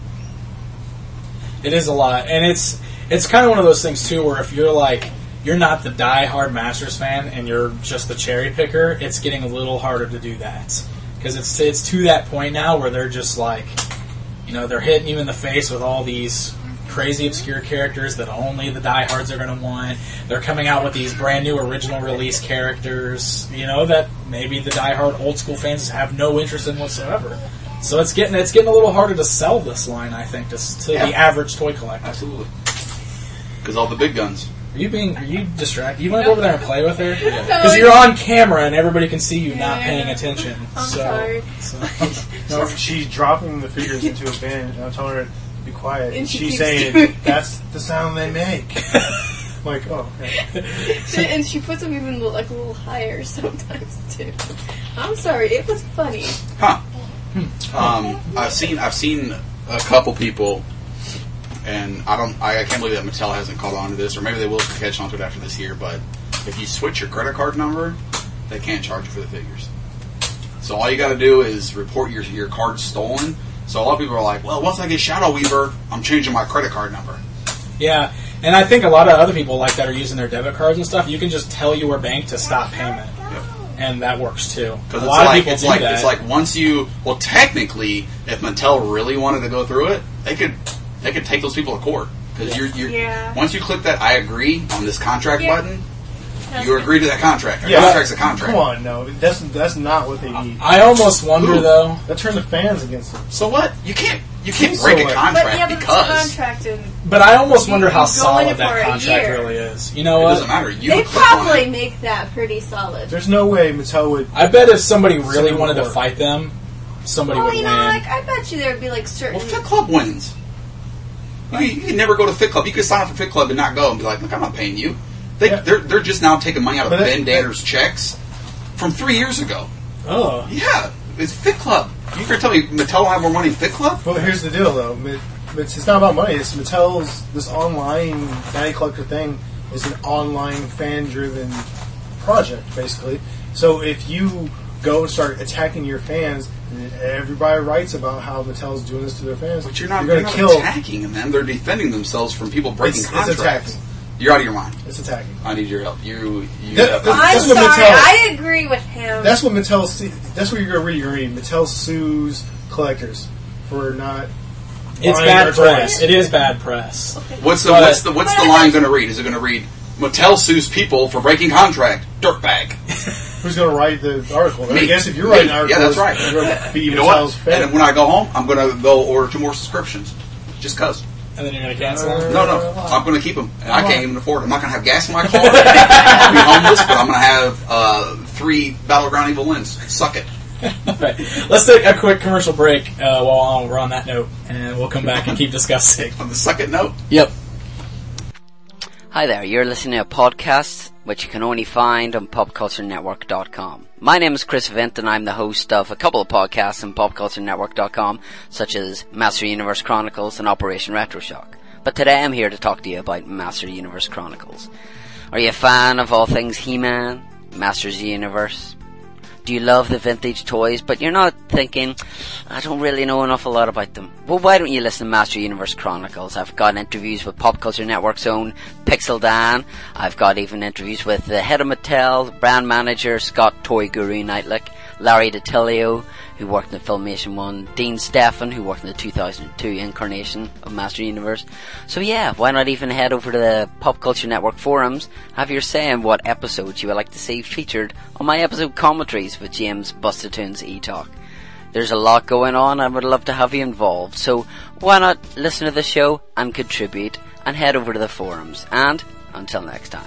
It is a lot, and it's it's kind of one of those things too, where if you're like you're not the die-hard Masters fan and you're just the cherry picker, it's getting a little harder to do that, because it's it's to that point now where they're just like, you know, they're hitting you in the face with all these crazy obscure characters that only the diehards are going to want. They're coming out with these brand new original release characters, you know, that maybe the diehard old school fans have no interest in whatsoever. So it's getting it's getting a little harder to sell this line, I think, to, to Yeah. the average toy collector. Absolutely. Because all the big guns. Are you being? Are you distracted? You want to go over there and play with her? No, Because you're on camera and everybody can see you not Yeah. paying attention. I'm so, sorry. so- No, she's dropping the figures into a bin, and I'm telling her to be quiet. And she she's keeps saying, doing it. that's the sound they make. I'm like, oh, okay. And she puts them even like a little higher sometimes too. I'm sorry, it was funny. Huh. Um, I've seen I've seen a couple people and I don't, I, I can't believe that Mattel hasn't caught on to this, or maybe they will catch on to it after this year. But if you switch your credit card number, they can't charge you for the figures. So all you got to do is report your your card stolen. So a lot of people are like, well, once I get Shadow Weaver, I'm changing my credit card number. Yeah, and I think a lot of other people like that are using their debit cards and stuff. You can just tell your bank to stop payment, yep. and that works too. A it's lot like, of people it's do like, that. It's like once you, well, technically, if Mattel really wanted to go through it, they could they could take those people to court because you're, you're yeah. once you click that I agree on this contract yeah. button. You agree to that contract. A yeah. contract's a contract. Come on, no. That's that's not what they need. I almost wonder, Ooh. though. That turned the fans against them. So what? You can't you can't So break a what? contract But yeah, but because... it's a contract and But I almost you wonder how go in solid it that for a contract year. really is. You know It what? doesn't matter. You they would click on probably it. make that pretty solid. There's no way Mattel would... I bet if somebody really Somebody wanted to would. fight them, somebody Well, would you win. know, like I bet you there'd be like certain. Well, Fit Club wins. You, you can never go to Fit Club. You could sign up for Fit Club and not go and be like, look, I'm not paying you. They, Yeah. they're, they're just now taking money out of But Ben that- Danner's checks from three years ago. Oh. Yeah, it's Fit Club. You can tell me Mattel will have more money in Fit Club? Well, here's the deal, though. It's, it's not about money. It's Mattel's, this online Natty Collector thing is an online fan-driven project, basically. So if you go and start attacking your fans, and everybody writes about how Mattel's doing this to their fans, But you're not, you're you're going not to kill... attacking them. They're defending themselves from people breaking It's, it's contracts. attacking. You're out of your mind. It's attacking. I need your help. You, you That- have- that- I'm That's what sorry, Mattel- I agree with him. That's what Mattel... See, that's what you're going to read. You're going to read. Mattel sues collectors for not... It's buying bad their press. toys. It is bad press. What's the But- what's the what's the line going to read? Is it going to read Mattel sues people for breaking contract? Dirtbag. Who's going to write the article? I Me. guess if you're Me. writing an article, Yeah, that's right. you're going to be You know Mattel's what? fan. And when I go home, I'm going to go order two more subscriptions, just cause. And then you're going to cancel them? No, no, I'm going to keep them. And I can't even afford them. I'm not going to have gas in my car. I'll be homeless, but I'm going to have uh, three Battleground Evil Wins. Suck it. Right. Let's take a quick commercial break uh, while we're on that note, and we'll come back and keep discussing. On the suck it note. Yep. Hi there, you're listening to a podcast which you can only find on pop culture network dot com. My name is Chris Vint and I'm the host of a couple of podcasts on pop culture network dot com, such as Master Universe Chronicles and Operation Retroshock. But today I'm here to talk to you about Master Universe Chronicles. Are you a fan of all things He-Man, Masters of the Universe? Do you love the vintage toys, but you're not thinking, I don't really know an awful lot about them? Well, why don't you listen to Master Universe Chronicles? I've got interviews with Pop Culture Network's own Pixel Dan. I've got even interviews with the head of Mattel, brand manager Scott Toy Guru Knightlick, Larry DiTilio, who worked in Filmation one, Dean Stefan, who worked in the two thousand two incarnation of Master Universe. So yeah, why not even head over to the Pop Culture Network forums, have your say in what episodes you would like to see featured on my episode commentaries with James Bustatoons E-Talk. There's a lot going on and I would love to have you involved, so why not listen to the show and contribute and head over to the forums. And until next time.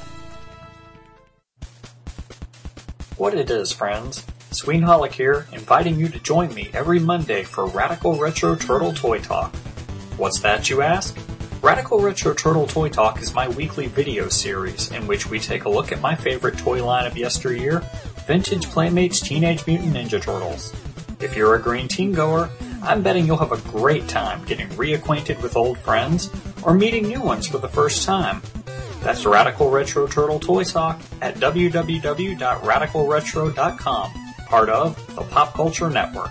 What it is, friends. Sweenholic here, inviting you to join me every Monday for Radical Retro Turtle Toy Talk. What's that, you ask? Radical Retro Turtle Toy Talk is my weekly video series in which we take a look at my favorite toy line of yesteryear, Vintage Playmates Teenage Mutant Ninja Turtles. If you're a green teen goer, I'm betting you'll have a great time getting reacquainted with old friends or meeting new ones for the first time. That's Radical Retro Turtle Toy Talk at w w w dot radical retro dot com, part of the Pop Culture Network.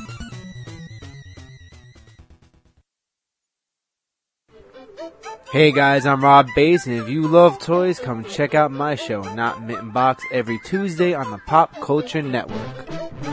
Hey guys, I'm Rob Bass, and if you love toys, come check out my show, Not Mitten Box, every Tuesday on the Pop Culture Network.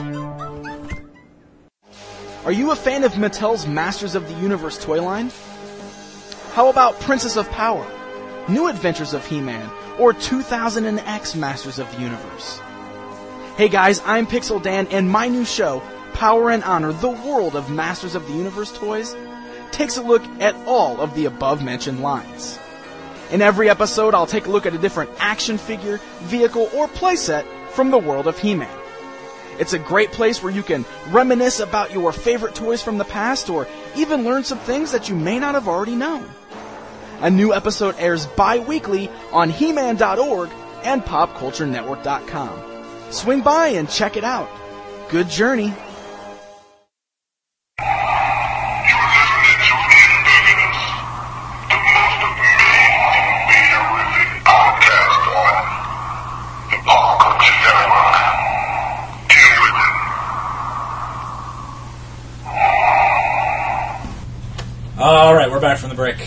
Are you a fan of Mattel's Masters of the Universe toy line? How about Princess of Power, New Adventures of He-Man, or two thousand X Masters of the Universe? Hey guys, I'm Pixel Dan, and my new show, Power and Honor, the World of Masters of the Universe Toys, takes a look at all of the above-mentioned lines. In every episode, I'll take a look at a different action figure, vehicle, or playset from the world of He-Man. It's a great place where you can reminisce about your favorite toys from the past, or even learn some things that you may not have already known. A new episode airs bi-weekly on He Man dot org and pop culture network dot com. Swing by and check it out. Good journey.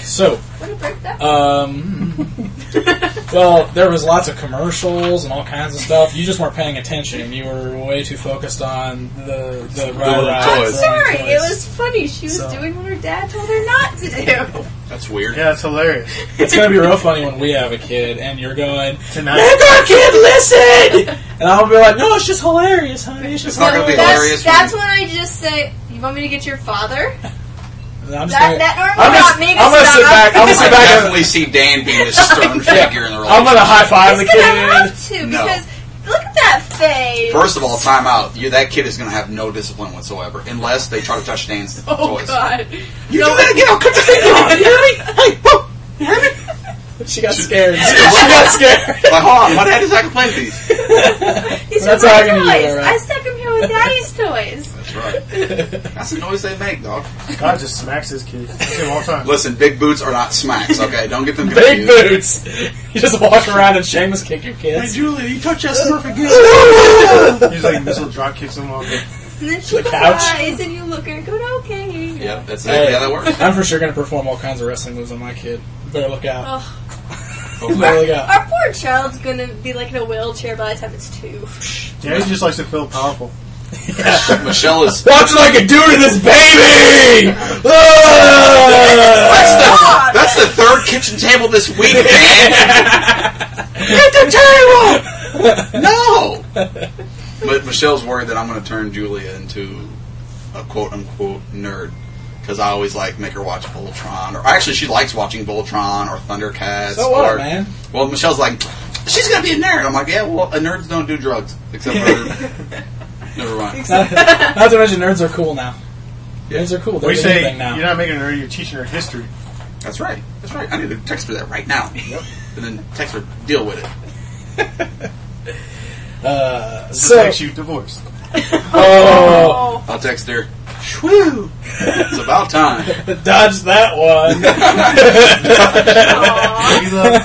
So, What a break that. um, well, there was lots of commercials and all kinds of stuff. You just weren't paying attention. You were way too focused on the the little ride. I'm toys. sorry. toys. It was funny. She was So- doing what her dad told her not to do. That's weird. Yeah, it's hilarious. It's gonna be real funny when we have a kid and you're going, Tonight. "Make our kid listen!" And I'll be like, "No, it's just hilarious, honey. It's just It's not gonna be that's, hilarious for That's me. when I just say, "You want me to get your father?" And I'm just That- gonna, that normally I'm just, got me to I'm gonna stop. sit back. I'm gonna I sit back. definitely And, see Dan being this stern figure in the relationship. I'm gonna high five the He's gonna have kid. to No. because look at that face. First of all, time out. You, that kid is going to have no discipline whatsoever unless they try to touch Dan's oh toys. God! You do that again, I'll cut your finger off. You hear me? Hey, whoa! You hear me? She got scared. She got scared. Like, hold on, my dad is not going to play with these. These That's are how I my can use toys. it, right? I stuck him here with Daddy's toys. That's right. That's the noise they make, dog. God just smacks his kids. I say him all the time. Listen, big boots are not smacks, okay? Don't get them Big confused. boots. You just walk around and shameless kick your kids. Julie, you touch that Smurf again. He's like missile drop kicks him off. And then she The couch. cries, and you look at her and go, "Okay." Yep, that's exactly how that works. I'm for sure going to perform all kinds of wrestling moves on my kid. Better look out. Oh, Better look out. our poor child's gonna be like in a wheelchair by the time it's two. Yeah, he just likes to feel powerful. Michelle is... Watch what I can do to this baby! That's Ah! the, that's the third kitchen table this week, man. Hit the table! No! But Michelle's worried that I'm going to turn Julia into a quote-unquote nerd. Because I always like make her watch Voltron. Or actually, she likes watching Voltron or Thundercats. So what, or, man? Well, Michelle's like, she's going to be a nerd. I'm like, yeah, well, uh, nerds don't do drugs. Except for... Never mind. Not, not to mention, nerds are cool now. Nerds are cool. They're We the say thing now. you're not making her, you're teaching her history. That's right. That's right. I need to text her that right now. Yep. And then text her, deal with it. Uh, Just so, makes you divorced. oh, I'll text her, shwoo! It's about time. dodge that one. We love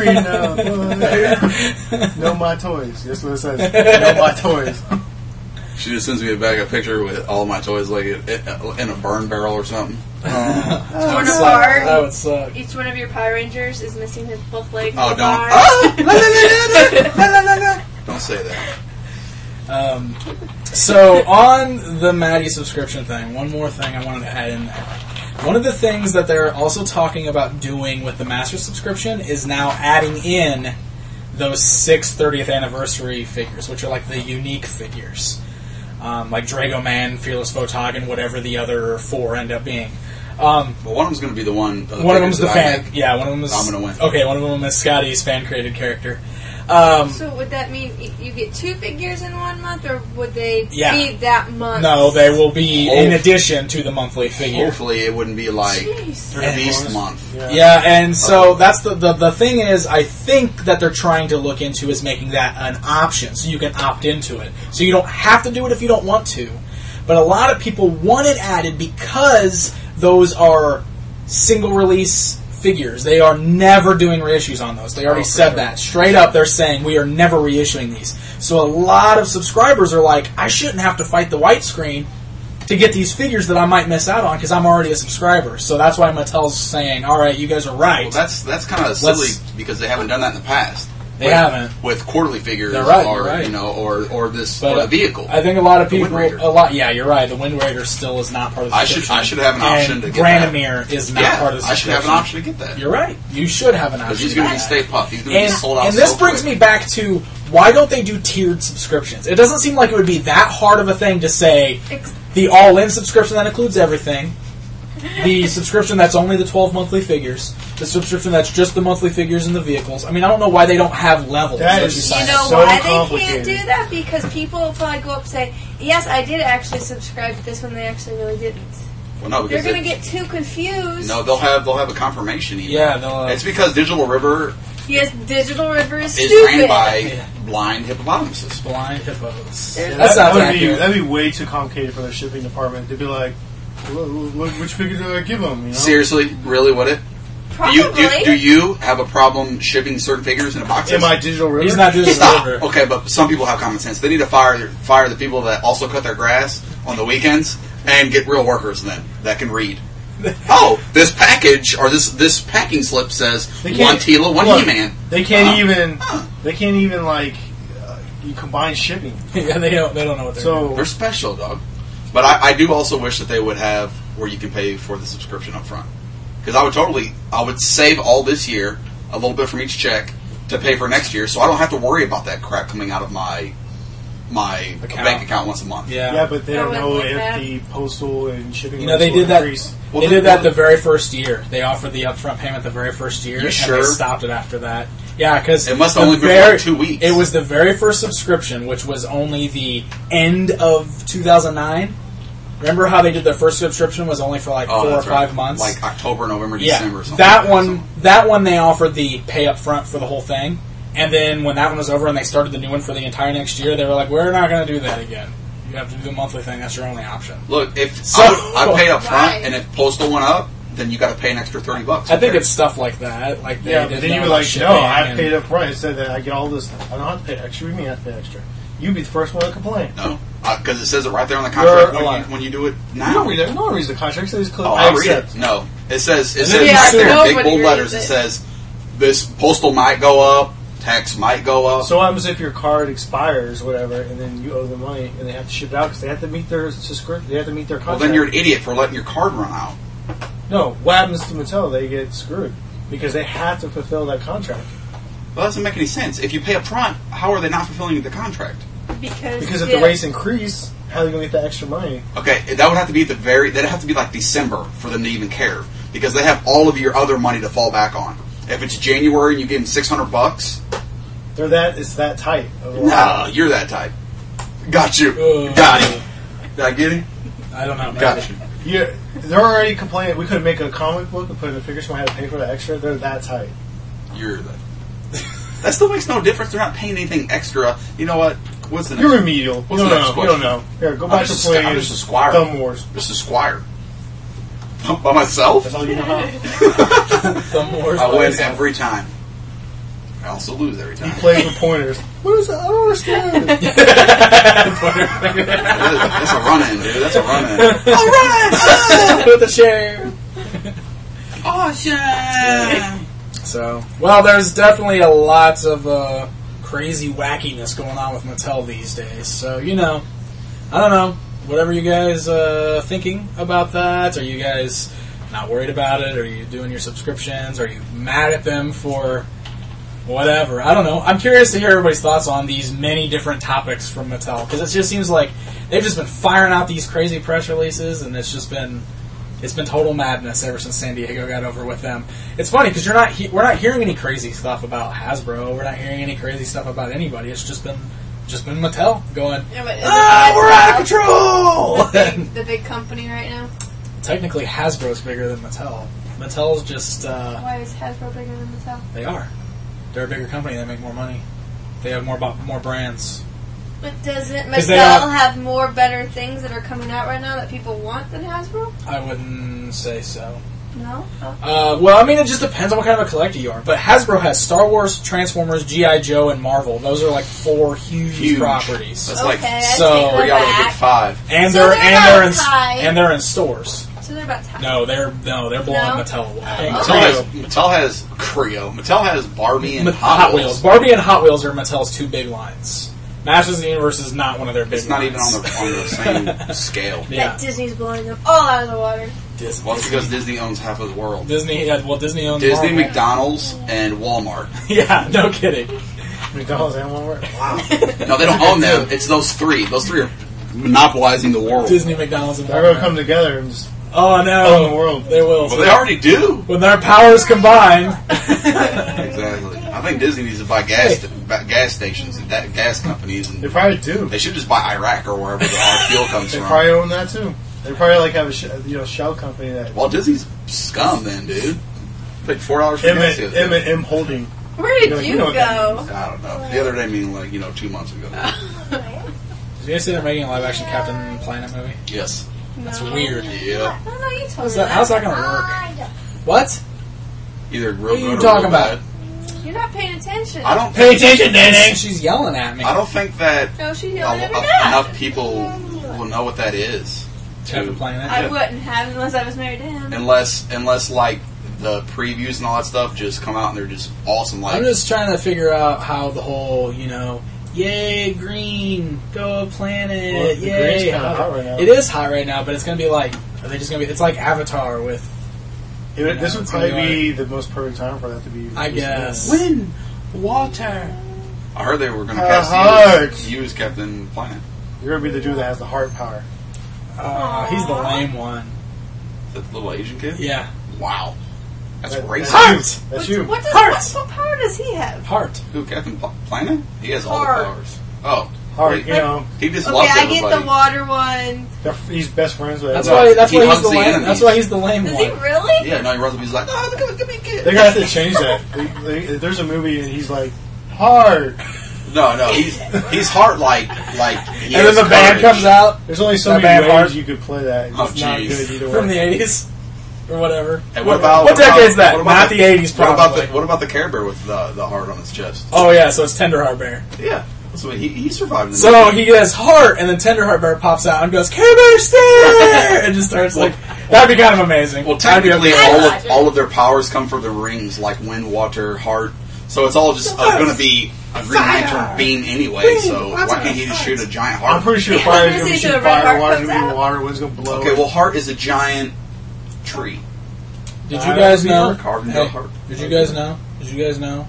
free now. No my toys. That's what it says. No my toys. She just sends me a bag of picture with all my toys like it, it, in a burn barrel or something. Torn That would suck. apart. That would suck. Each one of your Power Rangers is missing his both legs. Oh, and don't. arms. Oh, la, la, la, la, la, la, la. Don't say that. Um, so, on the Maddie subscription thing, one more thing I wanted to add in there. One of the things that they're also talking about doing with the Master subscription is now adding in those six thirtieth anniversary figures, which are like the unique figures. Um, like Drago Man, Fearless Photog, and whatever the other four end up being. Um, But one of them's going to be the one. Of the one of them's the figures that I fan. make. Yeah, one of them is. I'm gonna win. Okay, one of them is Scotty's fan created character. Um, So would that mean y- you get two figures in one month, or would they Yeah. be that month? no, they will be Oh. in addition to the monthly figure. Hopefully it wouldn't be like Jeez. Beast Month. Yeah. Yeah, and so that's the, the the thing is, I think that they're trying to look into is making that an option, so you can opt into it. So you don't have to do it if you don't want to. But a lot of people want it added because those are single release figures. They are never doing reissues on those. They already Oh, for said sure. that. Straight up, they're saying we are never reissuing these. So a lot of subscribers are like, I shouldn't have to fight the white screen to get these figures that I might miss out on because I'm already a subscriber. So that's why Mattel's saying, all right, you guys are right. Well, that's that's kind of silly Let's- because they haven't done that in the past. They with, haven't. with quarterly figures, They're right, or you're right. you know, or or this But, or uh, the vehicle. I think a lot of The people, Wind Raider. a lot. Yeah, you're right. The Wind Raider still is not part of the I should- subscription. I should have an option and to get that. Granomir is not yeah, part of the I should have an subscription. option to get that You're right. You should have an because option. he's going to be get Stay that. Puft. He's going to be And, sold out. and this so brings quick. me back to why don't they do tiered subscriptions? It doesn't seem like it would be that hard of a thing to say Ex- the all-in subscription that includes everything, the subscription that's only the twelve monthly figures, the subscription that's just the monthly figures and the vehicles. I mean, I don't know why they don't have levels. That that is- you You sign know up so why they can't complicated. do that? Because people will probably go up and say, yes, I did actually subscribe to this one, they actually really didn't. Well, no, They're because going to they- get too confused. no, they'll have they'll have a confirmation email. Yeah, they'll have- it's because Digital River Yes, Digital River is is stupid. ran by Yeah. blind hippopotamuses. Blind hippos. Yeah, Yeah, That's that, not that would be accurate. that'd be way too complicated for their shipping department. They'd be like, "Wh- wh- which figure do I give them? You know? Seriously, really, would it? Do Probably. you, do, do you have a problem shipping certain figures in a box? Am I Digital River? He's not just Stop. a river. Okay, but some people have common sense. They need to fire fire the people that also cut their grass on the weekends and get real workers then that can read. oh, this package or this this packing slip says one Teela, one look, He-Man. They can't Uh, even. uh. They can't even like. Uh, you combine shipping. yeah, they don't. They don't know what they're doing. So They're special, dog. But I, I do also wish that they would have where you can pay for the subscription up front. Because I would totally, I would save all this year, a little bit from each check, to pay for next year, so I don't have to worry about that crap coming out of my my Account. bank account once a month. Yeah. yeah, but they That don't would know look if bad. the postal and shipping. You know, they rates will did that. increase. Well, they then- did that well- the very first year. They offered the upfront payment the very first year, You and sure? they stopped it after that. Yeah, because It must only be for like two weeks. It was the very first subscription, which was only the end of two thousand nine. Remember how they did their first subscription was only for like Oh, four or that's five right. months? Like October, November, yeah, December, or something. that like one. So- That one they offered the pay up front for the whole thing, and then when that one was over and they started the new one for the entire next year, they were like, "We're not going to do that again. You have to do the monthly thing. That's your only option." Look, if So- I, would, I pay up front, Right. and if postal went up, then you got to pay an extra thirty bucks. I think it's stuff like that. Like they Yeah, didn't but then know you were about like, shipping no, I and- paid up front. It said that I get all this. I don't have to pay extra. You mean I have to pay extra? You be the first one to complain. no, because it says it right there on the You're contract a when liar. you, when you do it You now. don't read it. No one reads the contract. It says, Oh, I I read accept. it. No, it says it And says then right you there, assume- big bold Nobody letters. It reads it. says this postal might go up, tax might go up. So what happens if your card expires, or whatever, and then you owe them money, and they have to ship it out because they have to meet their subscription. They have to meet their well, contract. then you're an idiot for letting your card run out. No, what happens to Mattel? They get screwed because they have to fulfill that contract. Well, that doesn't make any sense. If you pay up front, how are they not fulfilling the contract? Because, Because if yeah. the rates increase, how are they going to get the extra money? Okay, that would have to be at the very. That'd have to be like December for them to even care because they have all of your other money to fall back on. If it's January and you give them six hundred bucks, They're that it's that tight. nah, you're that type. Got you. Uh, Got him. Did I get him? I don't know. maybe. Got you. Yeah, they're already complaining. We couldn't make a comic book and put in a figure, so we had to pay for the extra. They're that tight. You're that. That still makes no difference. They're not paying anything extra. You know what? What's the next? You're remedial. What's you the don't next know. You question? don't know. Here, go I'm back just to a- playing I'm just a squire. Thumb Wars. This is Squire. By myself? That's all you know how. Thumb Wars I by win yourself. every time. I also lose every He time. plays with pointers. What is that? I don't understand. That's a run-in, dude. That's a run-in. Oh, run-in! with the chair. Awesome! So, well, there's definitely a lot of uh, crazy wackiness going on with Mattel these days. So, you know, I don't know. Whatever you guys uh, thinking about that? Are you guys not worried about it? Are you doing your subscriptions? Are you mad at them for whatever? I don't know. I'm curious to hear everybody's thoughts on these many different topics from Mattel because it just seems like they've just been firing out these crazy press releases, and it's just been it's been total madness ever since San Diego got over with them. It's funny because you're not he- we're not hearing any crazy stuff about Hasbro. We're not hearing any crazy stuff about anybody. It's just been just been Mattel going, Yeah, but is ah, it we're out of Hasbro, control. the big, the big company right now? Technically, Hasbro's bigger than Mattel. Mattel's just uh, Why is Hasbro bigger than Mattel? they are. They're a bigger company. They make more money. They have more bu- more brands. But doesn't 'Cause Mattel they don't- have more better things that are coming out right now that people want than Hasbro? I wouldn't say so. No? Oh. Uh, well, I mean, it just depends on what kind of a collector you are. But Hasbro has Star Wars, Transformers, G I. Joe, and Marvel. Those are like four huge, Huge. properties. That's like Okay, I so- take that three out of the big back. five. And So they're, they're and they're in not tied. and they're in stores. So they're about time. No, they're no, they're blowing No? Mattel away. Oh. Mattel has, Mattel has Creo. Mattel has Barbie and Ma- Hot, Wheels. Barbie and Hot Wheels are Mattel's two big lines. Masters of the Universe is not one of their big It's not lines. even on the, on the same scale. Yeah. That Disney's blowing them all out of the water. Disney. Well, it's because Disney owns half of the world. Disney, yeah, well, Disney owns Disney, Marvel. McDonald's, and Walmart. Yeah, no kidding. McDonald's and Walmart. Wow. No, they don't own them. It's those three. Those three are monopolizing the world. Disney, McDonald's, and They're going Walmart. to come together and just Oh no, own the world. They will. Well, they already do. When their powers combine. Exactly. I think Disney needs to buy gas ba- gas stations and da- gas companies, They and probably do. they should just buy Iraq or wherever the our fuel comes They from. probably own that too. They probably like have a sh- you know shell company that Well, Disney's scum, then, dude. Paid four dollars for M gas. the other and day. M Holding. Where did You know- you, you know what that go? I don't know. The other day, meaning like you know, two months ago. Did you guys see they're making a live action Captain Planet movie? Yes. That's No. weird. Yeah. I don't know, you told How's me that, how's that going to work? What? Either real What are good you or talking real about? bad. You're not paying attention. I don't. Pay attention, Danny! She's yelling at me. I don't think that No, she's a- yelling at me a- back. enough people will know what that is. Captain Planet. I wouldn't have unless I was married to him. Unless, unless like the previews and all that stuff just come out and they're just awesome. Like I'm just trying to figure out how the whole, you know, yay green, go planet, Well, the yay. green's kinda hot right now. It is hot right now, but it's gonna be like, are they just gonna be? It's like Avatar with. It would- Yeah, this would it's probably gonna be be the most perfect time for that to be. I released. guess. Wind, water. I heard they were going to Uh, cast heart. you as, you as Captain Planet. You're gonna be the dude that has the heart power. Uh, he's the lame one. The little Asian kid. Yeah, Wow, that's That- racist. That's, that's you. What, does, Heart. what, what power does he have? Heart. Who, Captain Pl- Planet? He has all Heart. the powers. Oh, Heart. wait. You know, He just Okay, loves I everybody. get the water one. they're- he's best friends with. That's everybody. why. That's He why he's hugs the the lame. enemies. That's why he's the lame Does one. he really? Yeah, no, he runs up. He's like, oh, look at, look at me, kid. They're gonna have to change that. They- they- There's a movie and he's like, heart. No, no, he's he's heart like like. He And then has the band courage. comes out There's only so That many bad ways heart. you could play that. It's Oh, not jeez. good either from the way. eighties or whatever. And what about what what about- decade is that? what about Not the eighties, What about probably. the what about the Care Bear with the the heart on his chest? Oh yeah, so it's Tenderheart Bear. Yeah, so he he survived. in So the- he has heart, and then Tenderheart Bear pops out and goes, Care Bear stare! And just starts like, that'd be kind of amazing. Well, That'd be technically, amazing. all watch of it. all of their powers come from the rings, like wind, water, heart. So it's all just uh, going to be a Green Lantern beam anyway. So why can't he just shoot a giant I'm heart? pretty sure Yeah, fire's I'm gonna gonna shoot see the red fire, heart water's comes gonna be out. water, wind's gonna blow. Okay, well, heart is a giant tree. Did you Uh, guys we know? were carved into hey, a heart. Did you guys know? Did you guys know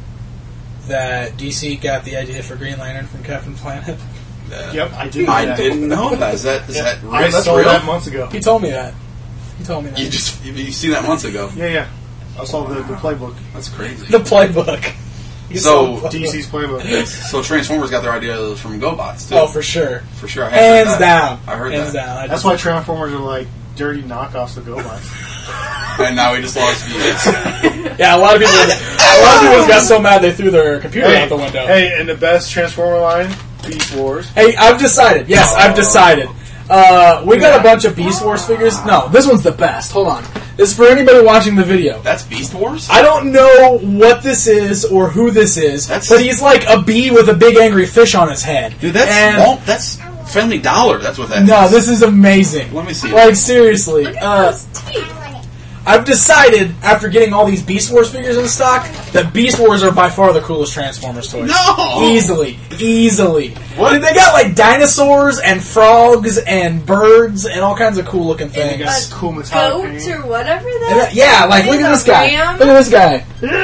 that D C got the idea for Green Lantern from Captain Planet? Uh, Yep, I did. know I that. didn't know that. Is that is Yeah, that real? I That's saw real. that months ago. He told me that. He told me that. You just you, you see that months ago. Yeah, yeah. I saw the, the playbook. That's crazy. the playbook. He So, saw the D playbook. C's playbook. So Transformers got their ideas from GoBots too. Oh, for sure. for sure. I have heard Hands that. down. I heard Hands that. down. I That's just- why Transformers are like dirty knockoffs of GoBots. And now we just lost views. Yeah, a lot of people. a lot of people got so mad they threw their computer hey, out the window. hey, and the best Transformer line, Beast Wars. Hey, I've decided. Yes, I've decided. Uh, we got a bunch of Beast Wars figures. No, this one's the best. Hold on. This is for anybody watching the video. That's Beast Wars. I don't know what this is or who this is, That's- but he's like a bee with a big angry fish on his head. Dude, that's And- Wal- that's Family Dollar. That's what that is. No, this is amazing. Let me see. Like, seriously. Look at Uh, those teeth. I've decided, after getting all these Beast Wars figures in stock, that Beast Wars are by far the coolest Transformers toys. No! Easily. Easily. What? Dude, they got, like, dinosaurs and frogs and birds and all kinds of cool looking They things. got cool metallic Goats paint. or whatever And that that- yeah, like, What look is at a this guy. ram? Look at this guy.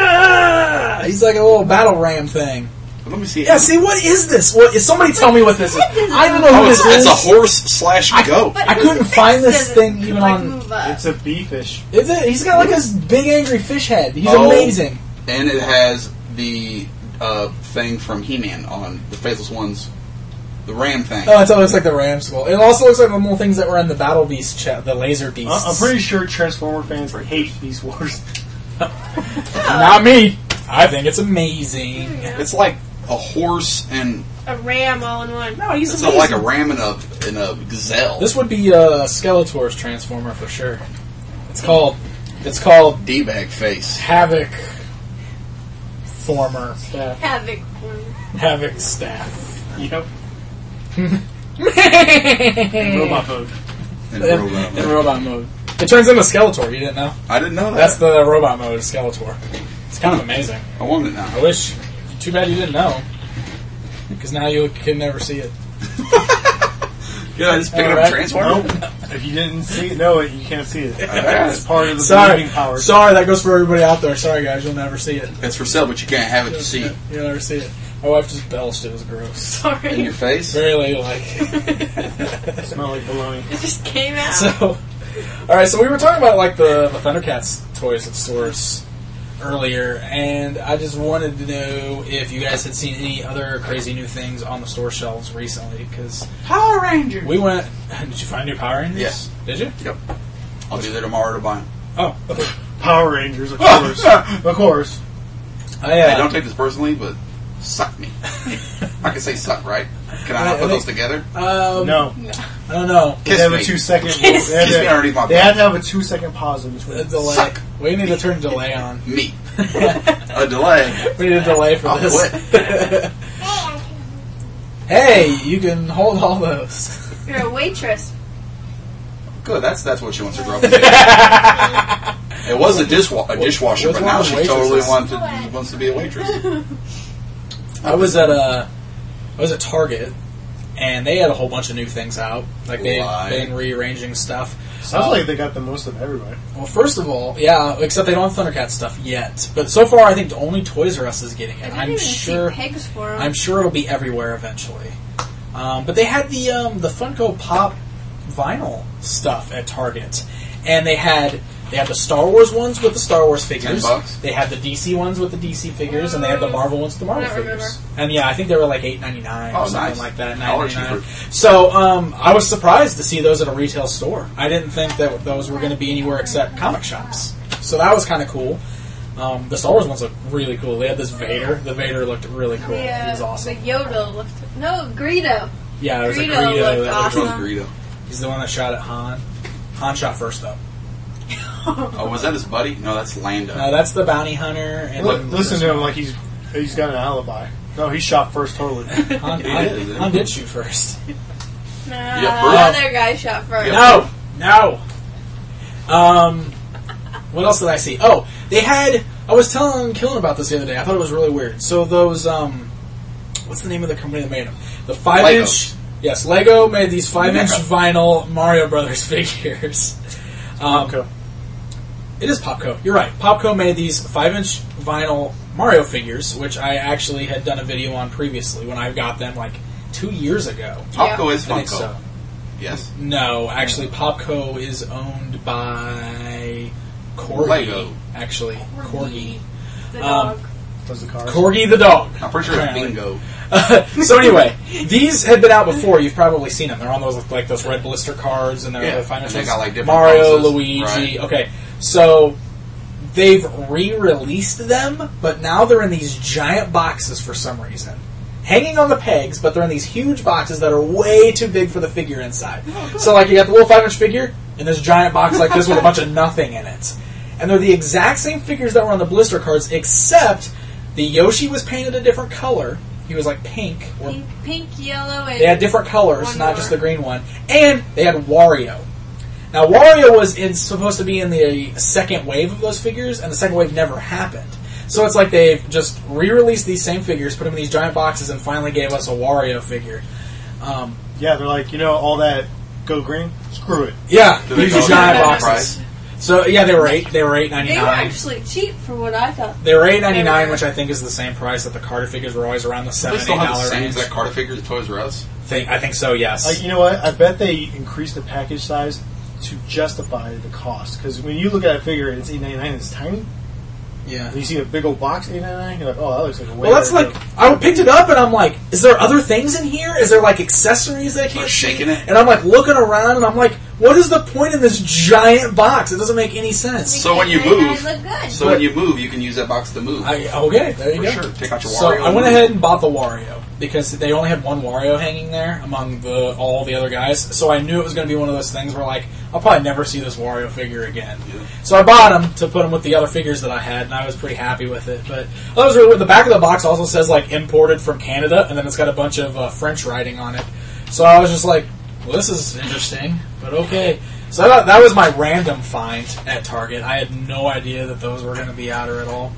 Yeah! He's like a little battle ram thing. Let me see. Yeah, see, what is this? What, is somebody tell me what this is. I don't know Oh, who it's, this it's is. a horse slash goat. But I his couldn't face find this doesn't, thing even like, on- move up. It's a bee fish. Is it? He's got like this big angry fish head. He's Oh. amazing. And it has the uh, thing from He-Man on the Faithless Ones, the ram thing. Oh, it looks like the ram skull. It also looks like the little things that were in the Battle Beast, chat, the laser beasts. I- I'm pretty sure Transformer fans hate Beast Wars. Not me. I think it's amazing. It's like a horse and A ram all in one. No, he's it's amazing. like a ram and a and a gazelle. This would be a Skeletor's Transformer for sure. It's called. It's called D-bag face. Havoc Former. Staff. Havoc. Havoc Staff. Yep. in Robot mode. And in, robot. in robot mode. It turns into Skeletor. You didn't know? I didn't know that. That's the robot mode of Skeletor. It's kind of amazing. I want it I now. wish. Too bad you didn't know. Because now you can never see it. Did I just pick it up Alright. and transform it? Nope. If you didn't see it, know it, you can't see it. Alright. It's part of the Sorry. believing power. Sorry, that goes for everybody out there. Sorry, guys. You'll never see it. It's for sale, but you can't have it to see. You'll never see it. My wife just belched. It was gross. In Sorry. your face? Very ladylike. It smell like bologna. It just came out. So, alright, so we were talking about like the, the Thundercats toys at stores earlier, and I just wanted to know if you guys had seen any other crazy new things on the store shelves recently, because Power Ranger. we went... Did you find new Power Rangers? Yes. Did you? Yep. I'll be there tomorrow to buy them. Oh, okay. Power Rangers, of course. Of course. I, Hey, uh, don't take this personally, but suck me. I can say suck, right? Can I not put those together? um, No. I don't know. They Kiss have a me. two second. Kiss. They, have Kiss to- me underneath my they belt. have to have a two second pause in between. A delay. Suck. We need to turn delay on. Me. A delay. We need a delay for I'll this. Hey, you can hold all those. You're a waitress. Good. That's that's what she wants her girl to do. It was a, dishwa- a dishwasher, What's but wrong now with she waitresses? totally wants to, wants to be a waitress. I was at a, I was at Target, and they had a whole bunch of new things out. Like they Why? had been rearranging stuff. Sounds Uh, like they got the most of everybody. Well, first of all, yeah, except they don't have Thundercat stuff yet. But so far, I think only Toys R Us is getting I it. didn't I'm even sure. see pegs for them. I'm sure it'll be everywhere eventually. Um, but they had the um, the Funko Pop vinyl stuff at Target, and they had they had the Star Wars ones with the Star Wars figures. Ten bucks? They had the D C ones with the D C figures, and they had the Marvel ones with the Marvel I don't figures. And yeah, I think they were like eight ninety nine Oh, or something nice. like that. Dollar nine ninety-nine. cheaper. So um, I was surprised to see those at a retail store. I didn't think that those were going to be anywhere except comic shops. So that was kind of cool. Um, the Star Wars ones looked really cool. They had this Vader. The Vader looked really cool. The, uh, he was awesome. The Yoda looked. No, Greedo. Yeah, it was a Greedo Greedo. looked that awesome. looked- Greedo. He's the one that shot at Han. Han shot first, though. Oh, was that his buddy? No, that's Lando. No, that's the bounty hunter. And Look, listen to him like he's he's got an alibi. No, he shot first totally. Han, He Han, did, did. Han did shoot first. Nah, Yeah, the bro. other guy shot first. Yeah. No, no. Um, what else did I see? Oh, they had. I was telling Killen about this the other day. I thought it was really weird. So those, um, what's the name of the company that made them? The five Lego. inch. Yes, Lego made these five inch Mega. vinyl Mario Brothers figures. Um, Okay. It is Popco. You're right. Popco made these five inch vinyl Mario figures, which I actually had done a video on previously when I got them like two years ago. Popco is I think Funko. so. Yes. No, actually, Popco is owned by Corgi. Lego. Actually, Corgi. The Um, dog. Does the cars? Corgi the dog. I'm pretty sure it's Apparently. Bingo. So anyway, these had been out before. You've probably seen them. They're on those like those red blister cards, and they're Yeah, the final and they ones. got, like, different Mario, poses. Luigi. Right. Okay, so they've re-released them, but now they're in these giant boxes for some reason, hanging on the pegs. But they're in these huge boxes that are way too big for the figure inside. So like you got the little five inch figure in this giant box like this with a bunch of nothing in it, and they're the exact same figures that were on the blister cards, except the Yoshi was painted a different color. He was like pink. Or Pink, pink, yellow, and they had different colors, One not more. just the green one. And they had Wario. Now, Wario was in, supposed to be in the second wave of those figures, and the second wave never happened. So it's like they've just re-released these same figures, put them in these giant boxes, and finally gave us a Wario figure. Um, Yeah, they're like, you know, all that go green? Screw it. yeah, Do they these go are giant down in boxes. price? So yeah, they were eight. They were eight ninety They were nine. actually cheap for what I thought. They were eight ninety They nine, were. which I think is the same price that the Carter figures were always around the They seven still eight have the dollar same range. exact Carter figures at Toys R Us. Think, I think so. Yes. Like, you know what? I bet they increased the package size to justify the cost. Because when you look at a figure and it's eight ninety nine, it's tiny. yeah. And you see a big old box eight ninety nine, you're like, oh, that looks like a way Well, that's better like deal. I picked it up and I'm like, is there other things in here? Is there like accessories that I can't Like see? shaking it? And I'm like looking around and I'm like, what is the point in this giant box? It doesn't make any sense. So when you They move, look good. so when you move, you can use that box to move. I, okay, there you For go. sure. Take out your So Wario I went and- ahead and bought the Wario because they only had one Wario hanging there among the all the other guys. So I knew it was going to be one of those things where like I'll probably never see this Wario figure again. Yeah. So I bought him to put him with the other figures that I had, and I was pretty happy with it. But that was really the back of the box also says like imported from Canada, and then it's got a bunch of uh, French writing on it. So I was just like, well, this is interesting, but okay. So that, that was my random find at Target. I had no idea that those were going to be out or at all.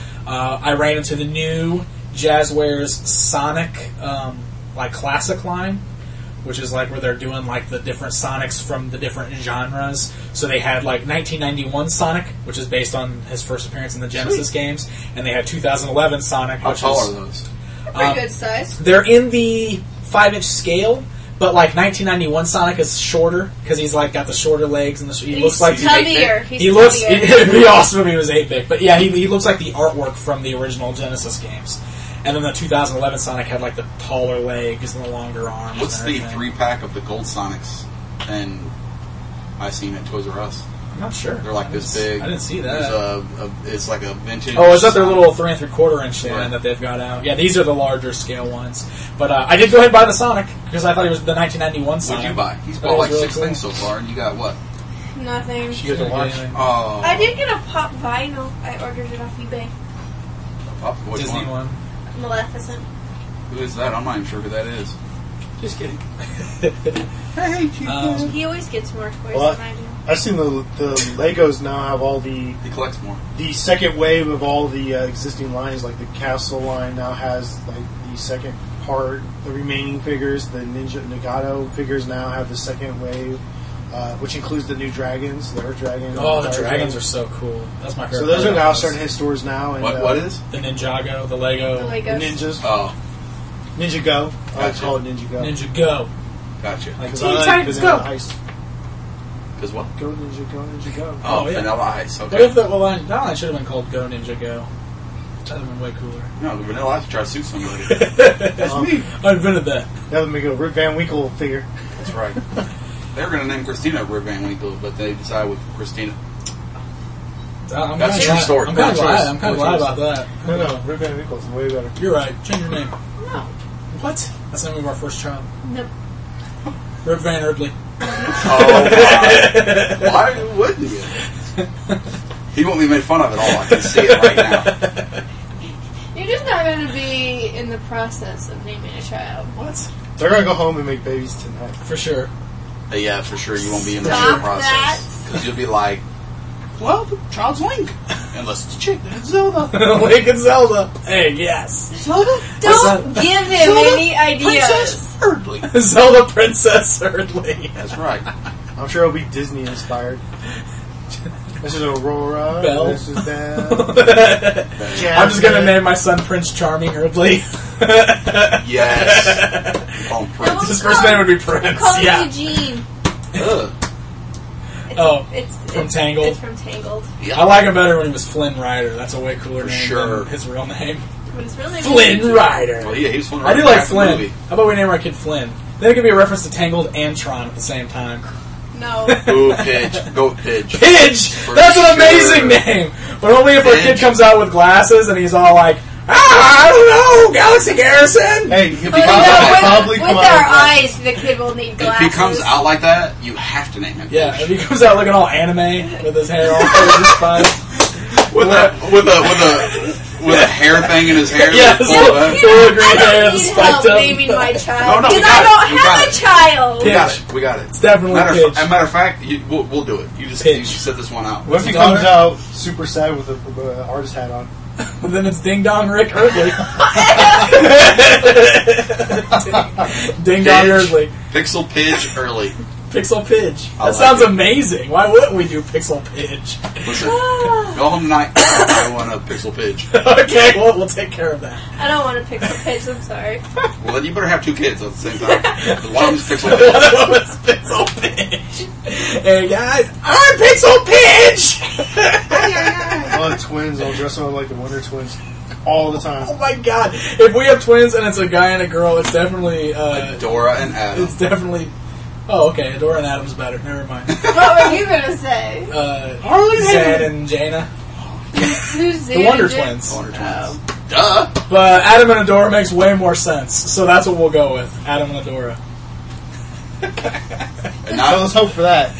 Uh, I ran into the new Jazzwares Sonic, um, like classic line, which is like where they're doing like the different Sonics from the different genres. So they had like nineteen ninety-one Sonic, which is based on his first appearance in the Genesis games, and they had two thousand eleven Sonic, How which tall is are those? Pretty um, good size. they're in the five inch scale. But like nineteen ninety-one Sonic is shorter because he's like got the shorter legs and the, he He's looks like tubbier. He's he looks. tubbier. It'd be awesome if he was eight bit, but yeah, he, he looks like the artwork from the original Genesis games. And then the two thousand eleven Sonic had like the taller legs and the longer arms. What's and the everything. three pack of the gold Sonics? And I seen at Toys R Us. I'm not sure. They're like I this didn't- big. I didn't see There's that. a, a, it's like a vintage. Oh, is that their Sonic. little three and three quarter inch line Right. that they've got out? Yeah, these are the larger scale ones. But uh, I did go ahead and buy the Sonic because I thought it was the nineteen ninety-one Sonic. What'd you buy? He's That bought was like really six cool. things so far, and you got what? Nothing. You get to watch. Oh, I did get a pop vinyl. I ordered it off eBay. Oh, which Disney one? one. Maleficent. Who is that? I'm not even sure who that is. Just kidding. I hate you. Um, He always gets more toys Well, than I do. I've seen the the Legos now have all the He collects more. the second wave of all the uh, existing lines. Like the Castle line now has like the second part. The remaining figures, the Ninja Nagato figures now have the second wave, uh, which includes the new dragons, the Earth Dragon. oh, the Fire dragons Dragon. are so cool. That's my favorite. So those are part now of starting to this. hit stores now. And, What? uh, What is? The Ninjago, the Lego, The the Legos. ninjas? Oh, Ninja Go. I like to Gotcha. call it Ninja Go. Ninja Go. gotcha. Like Because Teen I like Titans Vanilla Go. Ice. Because what? Go Ninja Go, Ninja Go. Oh, Oh, yeah. Vanilla Ice. What Okay. if that? Well, that line should have been called Go Ninja Go. That'd have been way cooler. No, the Vanilla Ice try to sue somebody. That's Um, me. I invented that. That would make a Rip Van Winkle figure. That's right. They were going to name Christina Rip Van Winkle, but they decided with Christina. I'm That's kinda a true glad- story. I'm kind of Good glad. choice. I'm kind of Good glad choice. about that. No, no, Rip Van Winkle's way better. You're right. Change your name. No. What? That's the name of our first child. Nope. Rip Van Erdley. Oh, my. Why wouldn't you? He won't be made fun of at all. I can see it right now. You're just not going to be in the process of naming a child. What? They're gonna go home and make babies tonight. For sure. Uh, yeah, for sure you won't be in the Stop sure process. Because you'll be like, well, the child's Link. Unless it's a chick, then it's Zelda. Link and Zelda. Hey, yes. Zelda? Don't give him Zelda any ideas. Princess Erdly. Zelda Princess Erdley. That's right. I'm sure it'll be Disney inspired. This is Aurora. Belle. This is Belle. I'm just gonna name my son Prince Charming Erdley. Yes. Call him Prince. His first name would be Prince. Call him Yeah. Eugene. Ugh. It's, Oh, it's, from it's, Tangled? It's from Tangled. I like him better when he was Flynn Rider. That's a way cooler For name sure. than his real name. But his real name is Flynn Eugene. Rider. Well, yeah, he was fun. I do right like after the Flynn. movie. How about we name our kid Flynn? Then it could be a reference to Tangled and Tron at the same time. No. Ooh, Pidge. Goat Pidge. Pidge! For That's an sure. amazing name! But only if our kid Pidge. comes out with glasses and he's all like, ah, I don't know, Galaxy Garrison! Hey, if he But comes you out, know, he'll with, probably with come our out with eyes, the kid will need If glasses. he comes out like that, you have to name him Yeah, Pidge. if he comes out looking all anime with his hair all over his spine. With a with a with a with a hair thing in his hair. Yes. Full of that. You know, Full green I hair, don't the need spiked help up. naming my No, child no, we because got I it. don't We have got a it. child. We got it. We got it. It's definitely Matter Pidge. of, fa- matter of fact, you, we'll, we'll do it. You just Pidge. you just set this one out. What if he Daughter? comes out super sad with a with a artist hat on? But then it's Ding Dong Rick Erdley. Ding Dong Pidge. Erdley. Pixel Pidge early. Pixel Pidge. I That like sounds it. amazing. Why wouldn't we do Pixel Pidge? Listen, go home tonight. I want a Pixel Pidge. Okay, well, we'll take care of that. I don't want to pick the pitch. I'm sorry. Well, then you better have two kids at the same time. One of them's Pixel One Pidge. of them is Pixel Pidge. Hey guys, I'm Pixel Pidge! All the twins, I'll dress them up like the Wonder Twins all the time. Oh my god. If we have twins and it's a guy and a girl, it's definitely, uh, Dora and Adam. it's definitely, oh okay, Dora and Adam's better, never mind. What were you gonna say? Uh, Zed and Jaina. Who's The Wonder Twins. Wonder Twins. Duh. But Adam and Adora makes way more sense, so that's what we'll go with. Adam and Adora. And So now, let's hope for that.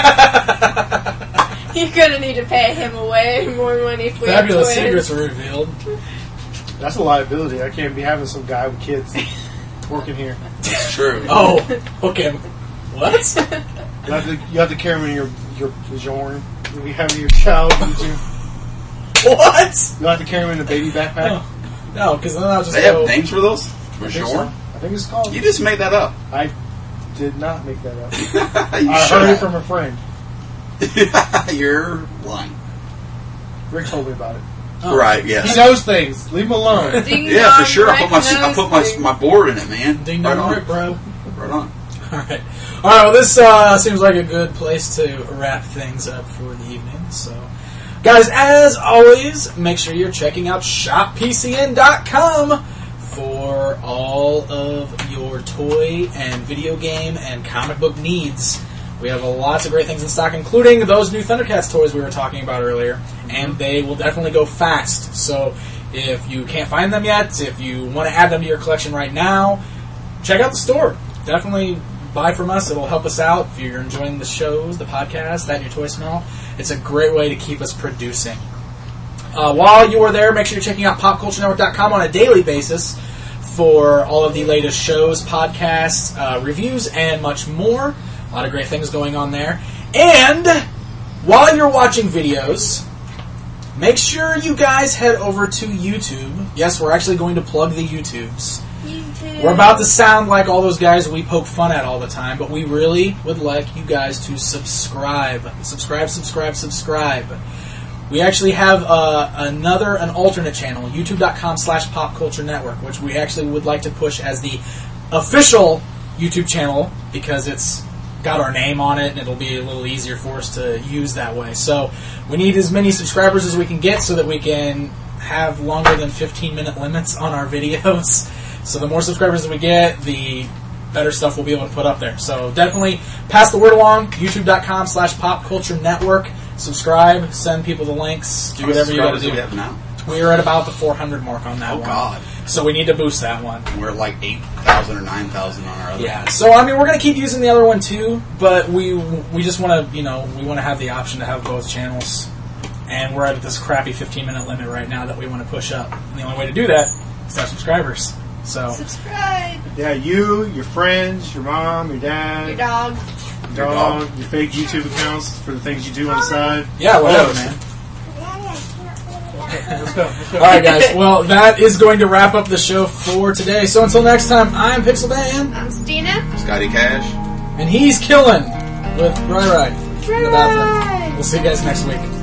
You're gonna need to pay him way more money if we Fabulous have twins. secrets were revealed. That's a liability. I can't be having some guy with kids working here. it's true. Oh, okay. What? You have to, you have to carry them in your your Bjorn. If you have your child, you What? you have to carry them in a baby backpack. No, no, because then I'll just They go. have names for those? I For think sure. so. I think it's called. You just made that up. I did not make that up. you I should heard it have. from a friend. You're lying. Rick told me about it. Oh. Right, He yes. knows things. Leave him alone. Ding Yeah, dong, for sure. I put my Rick I put my knows my board in it, man. Ding right dong, on. Rick, bro. Right on. Alright. Alright, well, this uh, seems like a good place to wrap things up for the evening. So, guys, as always, make sure you're checking out shop P C N dot com for all of your toy and video game and comic book needs. We have lots of great things in stock, including those new Thundercats toys we were talking about earlier, and they will definitely go fast. So, if you can't find them yet, if you want to add them to your collection right now, check out the store. Definitely buy from us. It'll help us out if you're enjoying the shows, the podcast, that and your toy smell. It's a great way to keep us producing. Uh, while you are there, make sure you're checking out pop culture network dot com on a daily basis for all of the latest shows, podcasts, uh, reviews, and much more. A lot of great things going on there. And while you're watching videos, make sure you guys head over to YouTube. Yes, we're actually going to plug the YouTubes. YouTube. We're about to sound like all those guys we poke fun at all the time, but we really would like you guys to subscribe. Subscribe, subscribe, subscribe. We actually have uh, another, an alternate channel, youtube.com slash Pop Culture Network, which we actually would like to push as the official YouTube channel because it's got our name on it and it'll be a little easier for us to use that way. So we need as many subscribers as we can get so that we can have longer than fifteen minute limits on our videos. So the more subscribers that we get, the better stuff we'll be able to put up there. So definitely pass the word along, youtube.com slash Pop Culture Network. Subscribe, send people the links, do whatever you got to do. We have now? We're at about the four hundred mark on that Oh, one. God. So we need to boost that one. We're like eight thousand or nine thousand on our other Yeah. one. So I mean, we're gonna keep using the other one too, but we we just want to, you know, we want to have the option to have both channels, and we're at this crappy fifteen minute limit right now that we want to push up. And the only way to do that is to have subscribers. So Subscribe. Yeah, you, your friends, your mom, your dad, Your dog. your dog, your fake YouTube accounts for the things you do on the side. yeah, whatever, man. Let's go. Let's go. All right, guys. Well, that is going to wrap up the show for today. So until next time, I'm Pixel Dan, I'm Stina. Scotty Cash. and he's killing with Rai Rai in the bathroom. Rai. We'll see you guys next week.